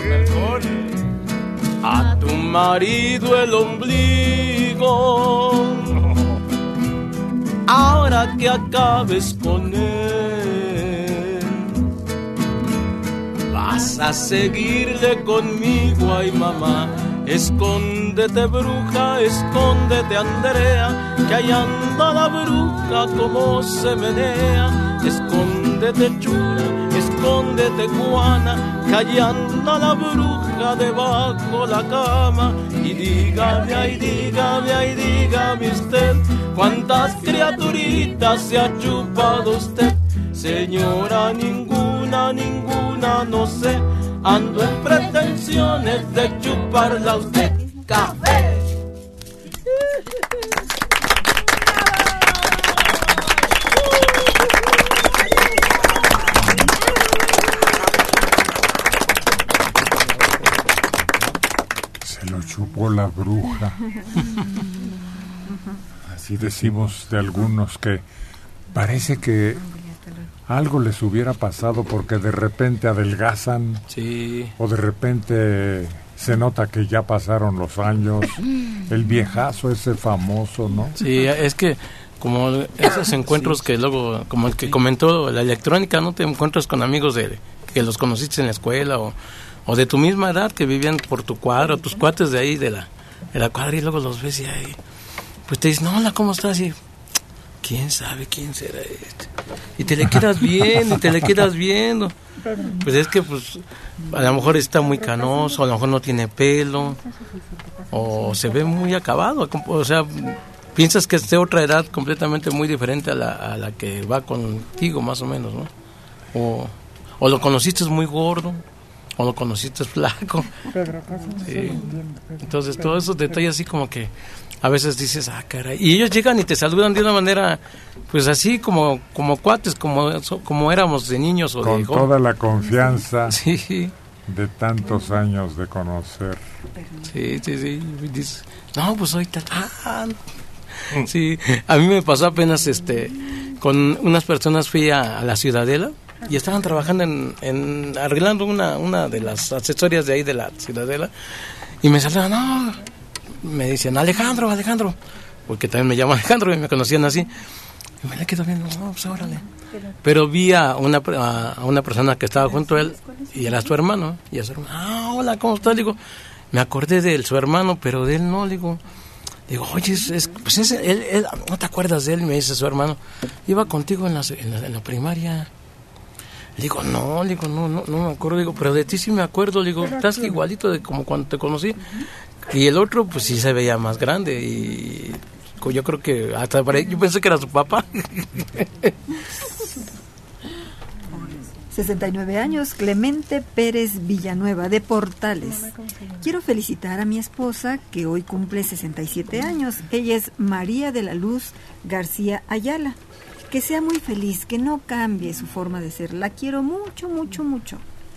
a tu marido el ombligo. Ahora que acabes con él, vas a seguirle conmigo. Ay mamá, escóndete bruja, escóndete Andrea, que ahí anda la bruja como se menea. Escóndete chula, escóndete Juana, que allí anda la bruja debajo la cama. Y dígame, ay dígame, ay dígame usted, ¿cuántas criaturitas se ha chupado usted? Señora, ninguna, ninguna, no sé. Ando en pretensiones de chuparla a usted. ¡Café! Se lo chupó la bruja. Así decimos de algunos que parece que algo les hubiera pasado porque de repente adelgazan, sí, o de repente se nota que ya pasaron los años, el viejazo ese famoso, ¿no? Sí, es que como esos encuentros sí, que luego, como el que comentó la electrónica, ¿no? Te encuentras con amigos de que los conociste en la escuela o, o de tu misma edad que vivían por tu cuadra, tus cuates de ahí de la, de la cuadra, y luego los ves y ahí, pues te dicen, hola, ¿cómo estás? Y quién sabe quién será este. Y te le quedas viendo, y te le quedas viendo. Pues es que pues a lo mejor está muy canoso, a lo mejor no tiene pelo, o se ve muy acabado. O sea, piensas que es de otra edad completamente muy diferente a la, a la que va contigo, más o menos, ¿no? O, o lo conociste muy gordo, o lo conociste flaco. Sí. Entonces todos esos detalles así como que a veces dices, ah, caray, y ellos llegan y te saludan de una manera, pues así como como cuates, como como éramos de niños o con de con toda la confianza sí, de tantos años de conocer. Sí, sí, sí. Y dices, no, pues ahorita, ah, sí, a mí me pasó apenas, este, con unas personas fui a, a la Ciudadela y estaban trabajando en, en arreglando una una de las accesorias de ahí de la Ciudadela y me saludan, no. Me dicen, Alejandro, Alejandro, porque también me llamo Alejandro y me conocían así. Y me le quedo viendo, no, pues órale. Pero vi a una, a una persona que estaba junto a él y era su hermano. Y a su hermano, ah, hola, ¿cómo estás? Digo, me acordé de él, su hermano, pero de él no. Digo, digo oye, es, es, pues es, él, él, ¿no te acuerdas de él? Me dice su hermano, iba contigo en la, en la, en la primaria. Le digo, no, le digo, no, no, no me acuerdo. Digo, pero de ti sí me acuerdo. Le digo, estás igualito de como cuando te conocí. Y el otro, pues sí se veía más grande y loco. Yo creo que hasta pare... yo pensé que era su papá. sesenta y nueve años, Clemente Pérez Villanueva, de Portales. Quiero felicitar a mi esposa, que hoy cumple sesenta y siete años. Ella es María de la Luz García Ayala. Que sea muy feliz, que no cambie su forma de ser. La quiero mucho, mucho, mucho.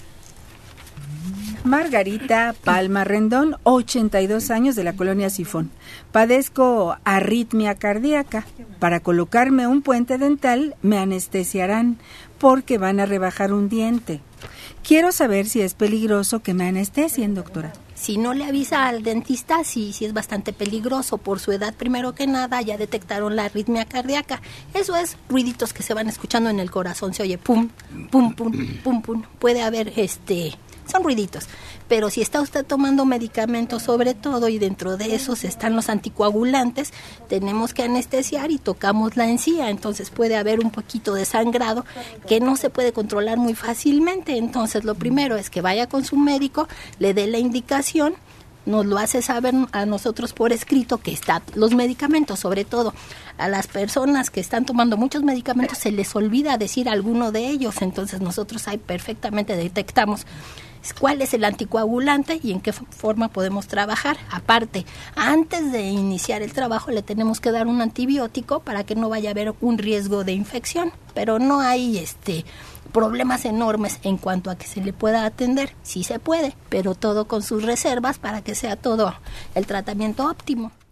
Margarita Palma Rendón, ochenta y dos años, de la colonia Sifón. Padezco arritmia cardíaca. Para colocarme un puente dental me anestesiarán porque van a rebajar un diente. Quiero saber si es peligroso que me anestesien, doctora. Si no le avisa al dentista, sí, sí es bastante peligroso. Por su edad, primero que nada, ya detectaron la arritmia cardíaca. Eso es ruiditos que se van escuchando en el corazón. Se oye pum, pum, pum, pum, pum. Puede haber, este... son ruiditos. Pero si está usted tomando medicamentos sobre todo, y dentro de esos están los anticoagulantes, tenemos que anestesiar y tocamos la encía. Entonces puede haber un poquito de sangrado que no se puede controlar muy fácilmente. Entonces lo primero es que vaya con su médico, le dé la indicación, nos lo hace saber a nosotros por escrito que está los medicamentos. Sobre todo a las personas que están tomando muchos medicamentos se les olvida decir alguno de ellos. Entonces nosotros ahí perfectamente detectamos cuál es el anticoagulante y en qué forma podemos trabajar. Aparte, antes de iniciar el trabajo le tenemos que dar un antibiótico para que no vaya a haber un riesgo de infección, pero no hay este problemas enormes en cuanto a que se le pueda atender. Sí se puede, pero todo con sus reservas para que sea todo el tratamiento óptimo.